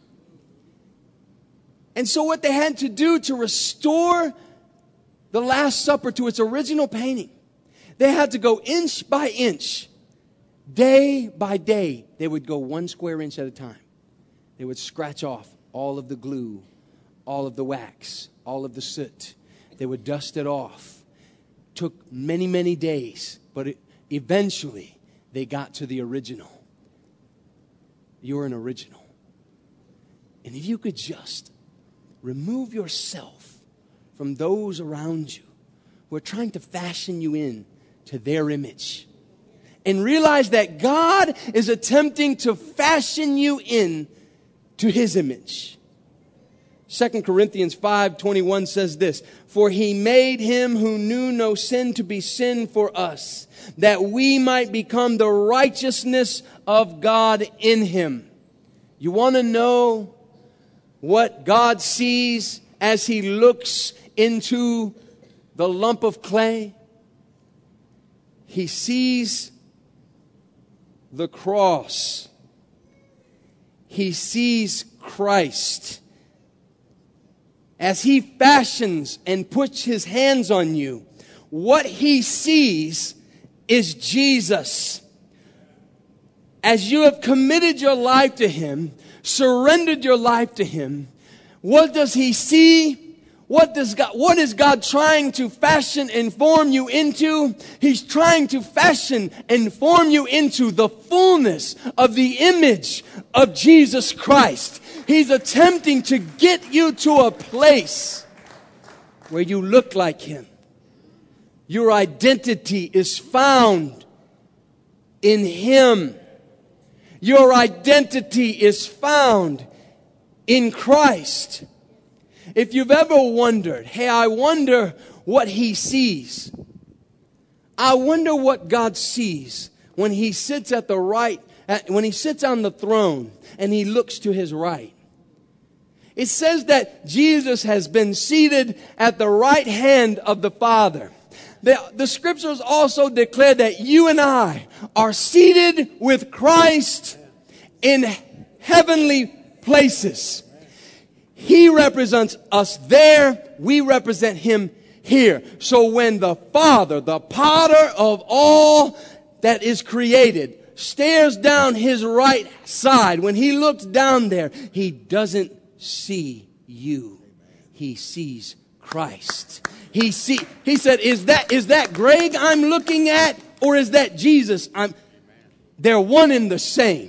Speaker 1: And so what they had to do to restore the Last Supper to its original painting, they had to go inch by inch, day by day. They would go one square inch at a time. They would scratch off all of the glue, all of the wax, all of the soot. They would dust it off. Took many, many days, but it, eventually they got to the original. You're an original. And if you could just remove yourself from those around you who are trying to fashion you in to their image, and realize that God is attempting to fashion you in to His image. Second Corinthians five twenty-one says this, "For He made Him who knew no sin to be sin for us, that we might become the righteousness of God in Him." You want to know what God sees as He looks into the lump of clay? He sees the cross. He sees Christ. As He fashions and puts His hands on you, what He sees is Jesus. As you have committed your life to Him, surrendered your life to Him, what does He see? What does God, what is God trying to fashion and form you into? He's trying to fashion and form you into the fullness of the image of Jesus Christ. He's attempting to get you to a place where you look like Him. Your identity is found in Him. Your identity is found in Christ. If you've ever wondered, hey, I wonder what He sees. I wonder what God sees when He sits at the right, when He sits on the throne and He looks to His right. It says that Jesus has been seated at the right hand of the Father. The, the scriptures also declare that you and I are seated with Christ in heavenly places. He represents us there. We represent Him here. So when the Father, the potter of all that is created, stares down His right side, when He looks down there, He doesn't see you. He sees Christ. He see, he said, is that, is that Greg I'm looking at, or is that Jesus? I'm, they're one and the same.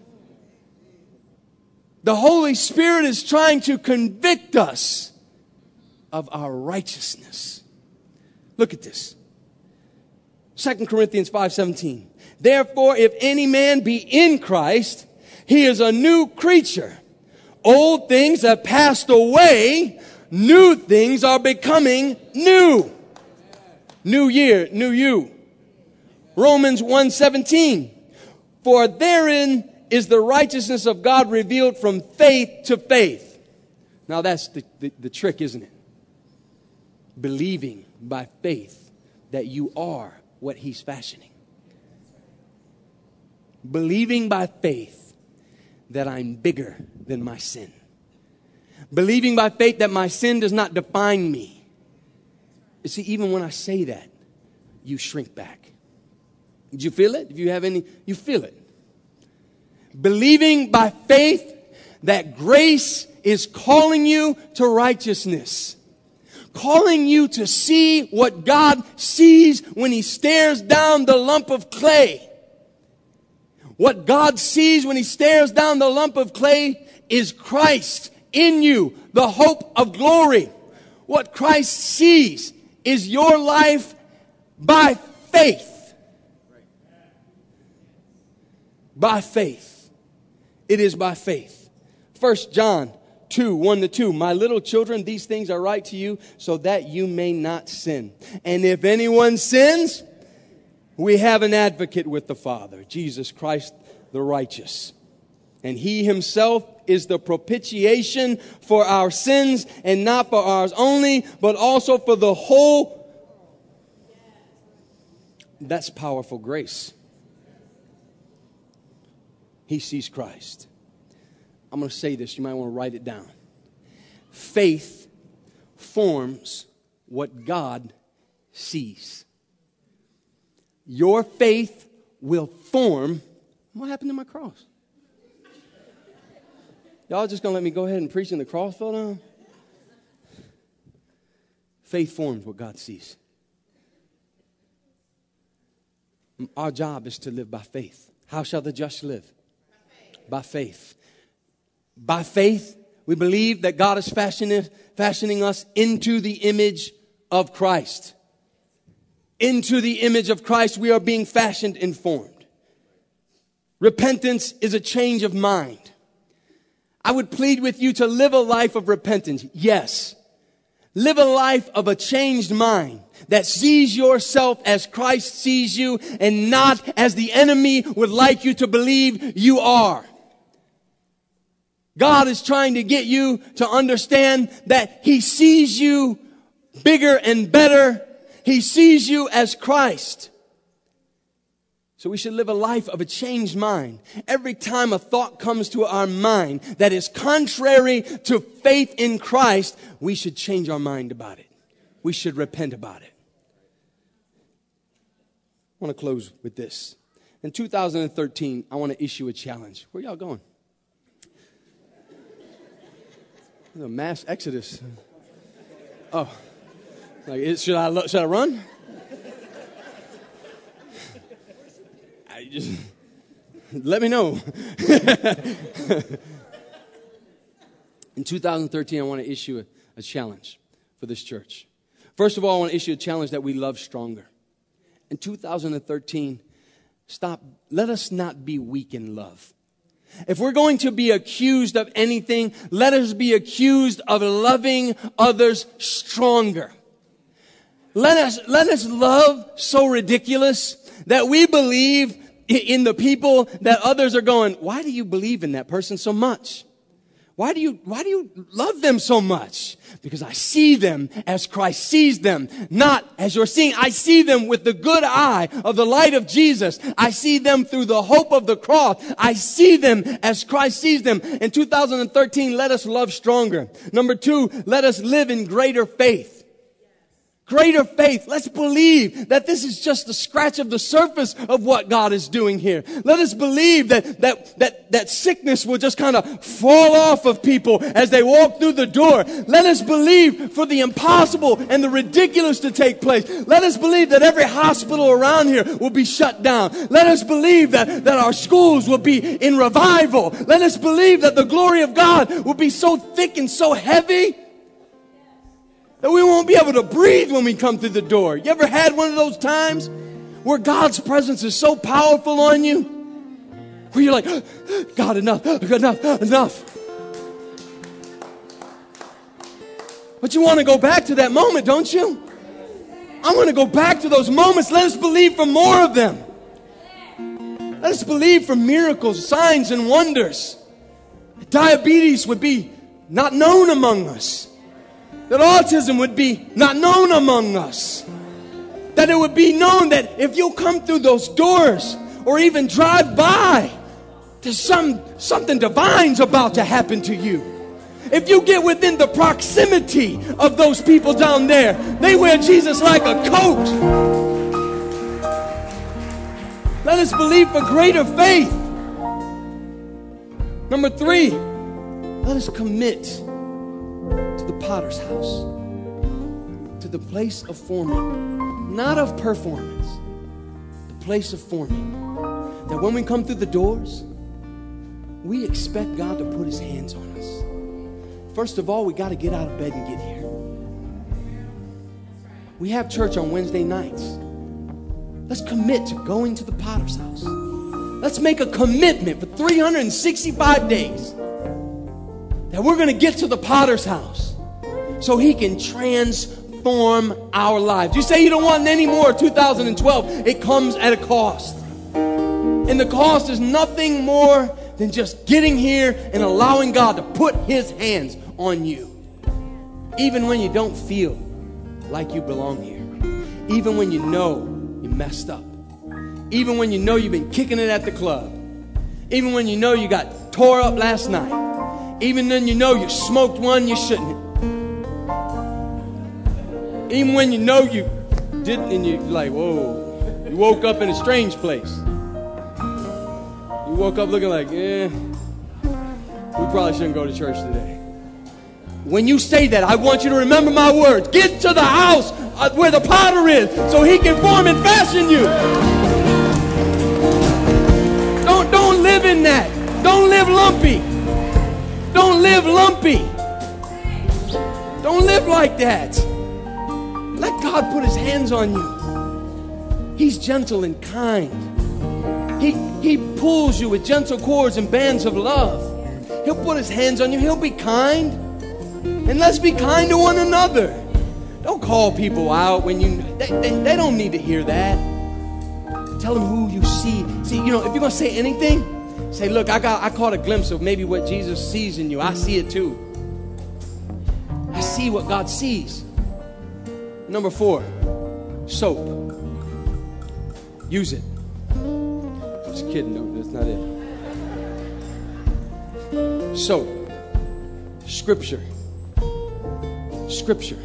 Speaker 1: The Holy Spirit is trying to convict us of our righteousness. Look at this. Second Corinthians five seventeen. Therefore, if any man be in Christ, he is a new creature. Old things have passed away. New things are becoming new. New year, new you. Romans one seventeen. For therein is the righteousness of God revealed from faith to faith. Now that's the, the, the trick, isn't it? Believing by faith that you are what He's fashioning. Believing by faith that I'm bigger than my sin. Believing by faith that my sin does not define me. You see, even when I say that, you shrink back. Did you feel it? If you have any, you feel it. Believing by faith that grace is calling you to righteousness. Calling you to see what God sees when He stares down the lump of clay. What God sees when He stares down the lump of clay is Christ in you, the hope of glory. What Christ sees is your life by faith. By faith. It is by faith. First John two, one to two. My little children, these things I write to you so that you may not sin. And if anyone sins, we have an advocate with the Father, Jesus Christ the righteous. And He Himself is the propitiation for our sins, and not for ours only, but also for the whole. That's powerful grace. He sees Christ. I'm going to say this. You might want to write it down. Faith forms what God sees. Your faith will form. What happened to my cross? Y'all just going to let me go ahead and preach and the cross fell down? Faith forms what God sees. Our job is to live by faith. How shall the just live? By faith. By faith, we believe that God is fashioning, fashioning us into the image of Christ. Into the image of Christ, we are being fashioned and formed. Repentance is a change of mind. I would plead with you to live a life of repentance. Yes. Live a life of a changed mind that sees yourself as Christ sees you and not as the enemy would like you to believe you are. God is trying to get you to understand that He sees you bigger and better. He sees you as Christ. So we should live a life of a changed mind. Every time a thought comes to our mind that is contrary to faith in Christ, we should change our mind about it. We should repent about it. I want to close with this. In two thousand thirteen, I want to issue a challenge. Where y'all going? A mass exodus. Oh, like should I should I run? I just let me know. In two thousand thirteen, I want to issue a, a challenge for this church. First of all, I want to issue a challenge that we love stronger. In two thousand thirteen, stop. Let us not be weak in love. If we're going to be accused of anything, let us be accused of loving others stronger. Let us, let us love so ridiculous that we believe in the people that others are going, why do you believe in that person so much? Why do you, why do you love them so much? Because I see them as Christ sees them, not as you're seeing. I see them with the good eye of the light of Jesus. I see them through the hope of the cross. I see them as Christ sees them. In two thousand thirteen, let us love stronger. Number two, let us live in greater faith. Greater faith. Let's believe that this is just the scratch of the surface of what God is doing here. Let us believe that, that, that, that sickness will just kind of fall off of people as they walk through the door. Let us believe for the impossible and the ridiculous to take place. Let us believe that every hospital around here will be shut down. Let us believe that, that our schools will be in revival. Let us believe that the glory of God will be so thick and so heavy that we won't be able to breathe when we come through the door. You ever had one of those times where God's presence is so powerful on you? Where you're like, God, enough, enough, enough. But you want to go back to that moment, don't you? I want to go back to those moments. Let us believe for more of them. Let us believe for miracles, signs, and wonders. Diabetes would be not known among us. That autism would be not known among us. That it would be known that if you come through those doors or even drive by, there's some, something divine's about to happen to you. If you get within the proximity of those people down there, they wear Jesus like a coat. Let us believe for greater faith. Number three, let us commit to the potter's house, to the place of forming, not of performance, the place of forming. That when we come through the doors, we expect God to put his hands on us. First of all, we got to get out of bed and get here. We have church on Wednesday nights. Let's commit to going to the potter's house. Let's make a commitment for three hundred sixty-five days that we're going to get to the potter's house so he can transform our lives. You say you don't want any more two thousand twelve. It comes at a cost. And the cost is nothing more than just getting here and allowing God to put his hands on you. Even when you don't feel like you belong here. Even when you know you messed up. Even when you know you've been kicking it at the club. Even when you know you got tore up last night. Even when you know you smoked one you shouldn't. Even when you know you didn't and you're like, whoa. You woke up in a strange place. You woke up looking like, eh, we probably shouldn't go to church today. When you say that, I want you to remember my words. Get to the house where the potter is so he can form and fashion you. Don't, don't live in that. Don't live lumpy. Don't live lumpy. Don't live like that. Let God put his hands on you. He's gentle and kind. He, he pulls you with gentle cords and bands of love. He'll put his hands on you. He'll be kind. And let's be kind to one another. Don't call people out when you... They, they, they don't need to hear that. Tell them who you see. See, you know, if you're going to say anything, say, look, I got, I caught a glimpse of maybe what Jesus sees in you. I see it too. I see what God sees. Number four, soap. Use it. Just kidding, no, that's not it. Soap. Scripture. Scripture.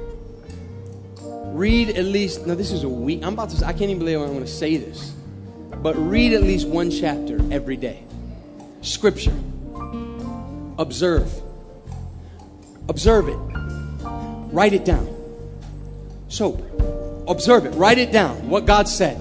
Speaker 1: Read at least, now this is a week, I'm about to, I can't even believe I'm going to say this, but read at least one chapter every day. Scripture. Observe. Observe it. Write it down. Soap. Observe it. Write it down. What God said.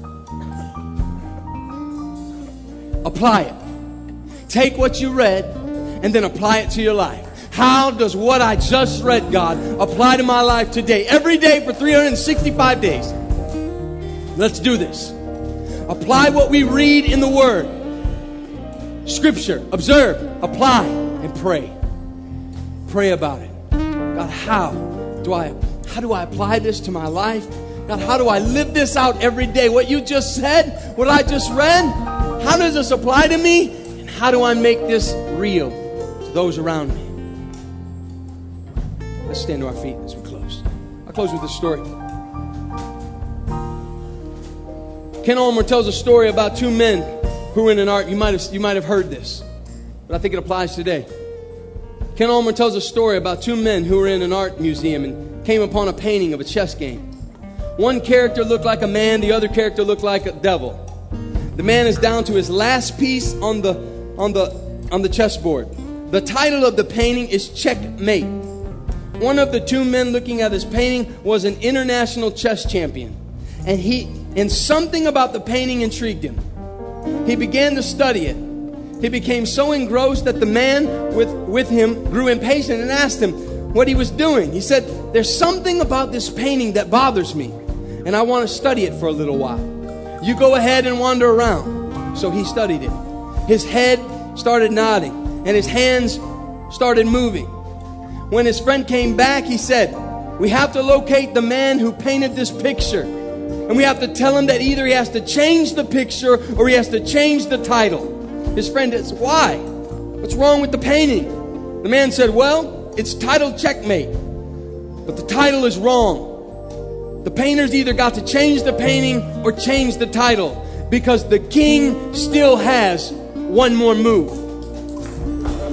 Speaker 1: Apply it. Take what you read and then apply it to your life. How does what I just read, God, apply to my life today? Every day for three hundred sixty-five days. Let's do this. Apply what we read in the Word. Scripture. Observe. Apply. And pray. Pray about it. God, how do I, how do I apply this to my life? God, how do I live this out every day? What you just said, what I just read, how does this apply to me? And how do I make this real to those around me? Let's stand to our feet as we close. I'll close with this story. Ken Ulmer tells a story about two men who were in an art. You might have, you might have heard this, but I think it applies today. Ken Ulmer tells a story about two men who were in an art museum and came upon a painting of a chess game. One character looked like a man, the other character looked like a devil. The man is down to his last piece on the on the on the chessboard. The title of the painting is Checkmate. One of the two men looking at his painting was an international chess champion, and he and something about the painting intrigued him. He began to study it. He became so engrossed that the man with, with him grew impatient and asked him what he was doing. He said, "There's something about this painting that bothers me, and I want to study it for a little while. You go ahead and wander around." So he studied it. His head started nodding, and his hands started moving. When his friend came back, he said, "We have to locate the man who painted this picture. And we have to tell him that either he has to change the picture or he has to change the title." His friend asked, "Why? What's wrong with the painting?" The man said, "Well, it's titled Checkmate, but the title is wrong. The painters either got to change the painting or change the title because the king still has one more move."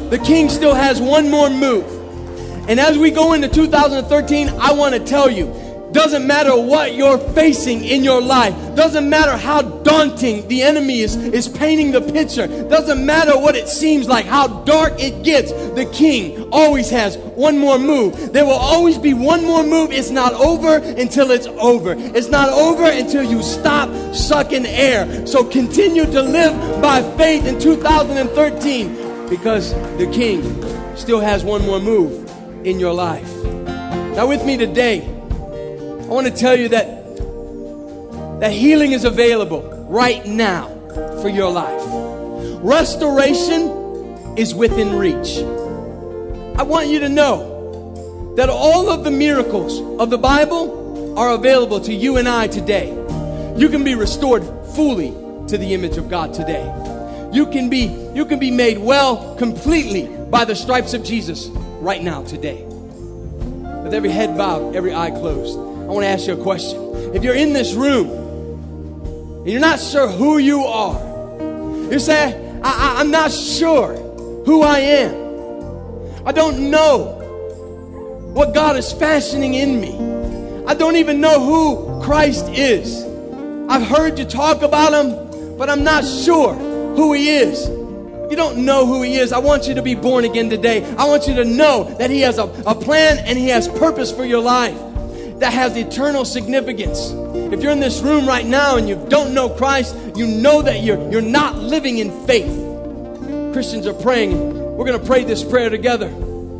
Speaker 1: the King still has one more move. And as we go into two thousand thirteen, I want to tell you, doesn't matter what you're facing in your life. Doesn't matter how daunting the enemy is, is painting the picture. Doesn't matter what it seems like, how dark it gets. The King always has one more move. There will always be one more move. It's not over until it's over. It's not over until you stop sucking air. So continue to live by faith in two thousand thirteen, because the King still has one more move in your life. Now with me today, I want to tell you that that healing is available right now for your life. Restoration is within reach. I want you to know that all of the miracles of the Bible are available to you and I today. You can be restored fully to the image of God today. You can be, you can be made well completely by the stripes of Jesus right now today. With every head bowed, every eye closed, I want to ask you a question. If you're in this room and you're not sure who you are, you say, I, I, I'm not sure who I am. I don't know what God is fashioning in me. I don't even know who Christ is. I've heard you talk about Him, but I'm not sure who He is. If you don't know who He is, I want you to be born again today. I want you to know that He has a, a plan and He has purpose for your life that has eternal significance. If you're in this room right now and you don't know Christ, you know that you're, you're not living in faith. Christians are praying. We're going to pray this prayer together.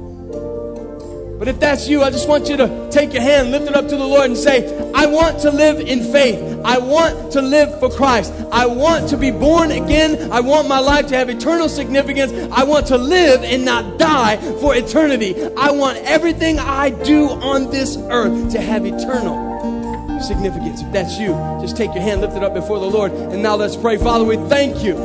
Speaker 1: But if that's you, I just want you to take your hand, lift it up to the Lord and say, I want to live in faith. I want to live for Christ. I want to be born again. I want my life to have eternal significance. I want to live and not die for eternity. I want everything I do on this earth to have eternal significance. If that's you, just take your hand, lift it up before the Lord. And now let's pray. Father, we thank you.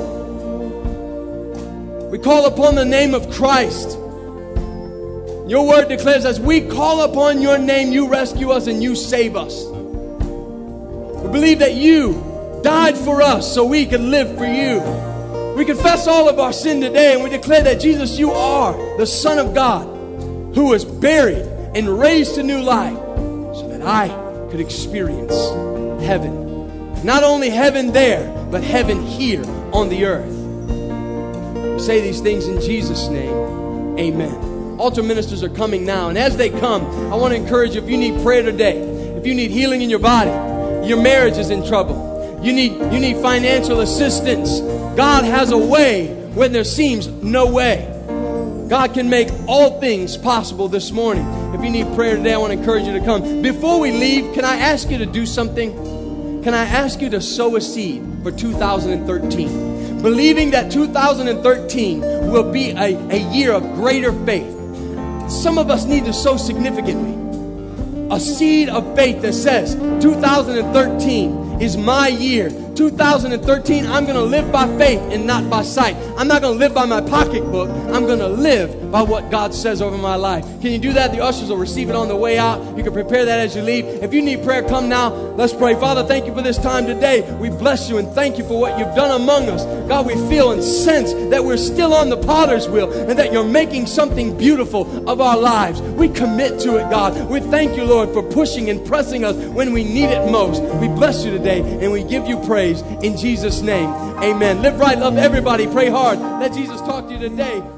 Speaker 1: We call upon the name of Christ. Your word declares, as we call upon your name, you rescue us and you save us. We believe that you died for us so we could live for you. We confess all of our sin today and we declare that, Jesus, you are the Son of God who was buried and raised to new life so that I could experience heaven. Not only heaven there, but heaven here on the earth. We say these things in Jesus' name. Amen. Altar ministers are coming now. And as they come, I want to encourage you, if you need prayer today, if you need healing in your body, your marriage is in trouble, you need, you need financial assistance, God has a way when there seems no way. God can make all things possible this morning. If you need prayer today, I want to encourage you to come. Before we leave, can I ask you to do something? Can I ask you to sow a seed for two thousand thirteen? Believing that two thousand thirteen will be a, a year of greater faith. Some of us need to sow significantly. A seed of faith that says two thousand thirteen is my year. two thousand thirteen, I'm going to live by faith and not by sight. I'm not going to live by my pocketbook. I'm going to live by what God says over my life. Can you do that? The ushers will receive it on the way out. You can prepare that as you leave. If you need prayer, come now. Let's pray. Father, thank you for this time today. We bless you and thank you for what you've done among us. God, we feel and sense that we're still on the potter's wheel and that you're making something beautiful of our lives. We commit to it, God. We thank you, Lord, for pushing and pressing us when we need it most. We bless you today and we give you praise in Jesus' name. Amen. Live right, love everybody, pray hard. Let Jesus talk to you today.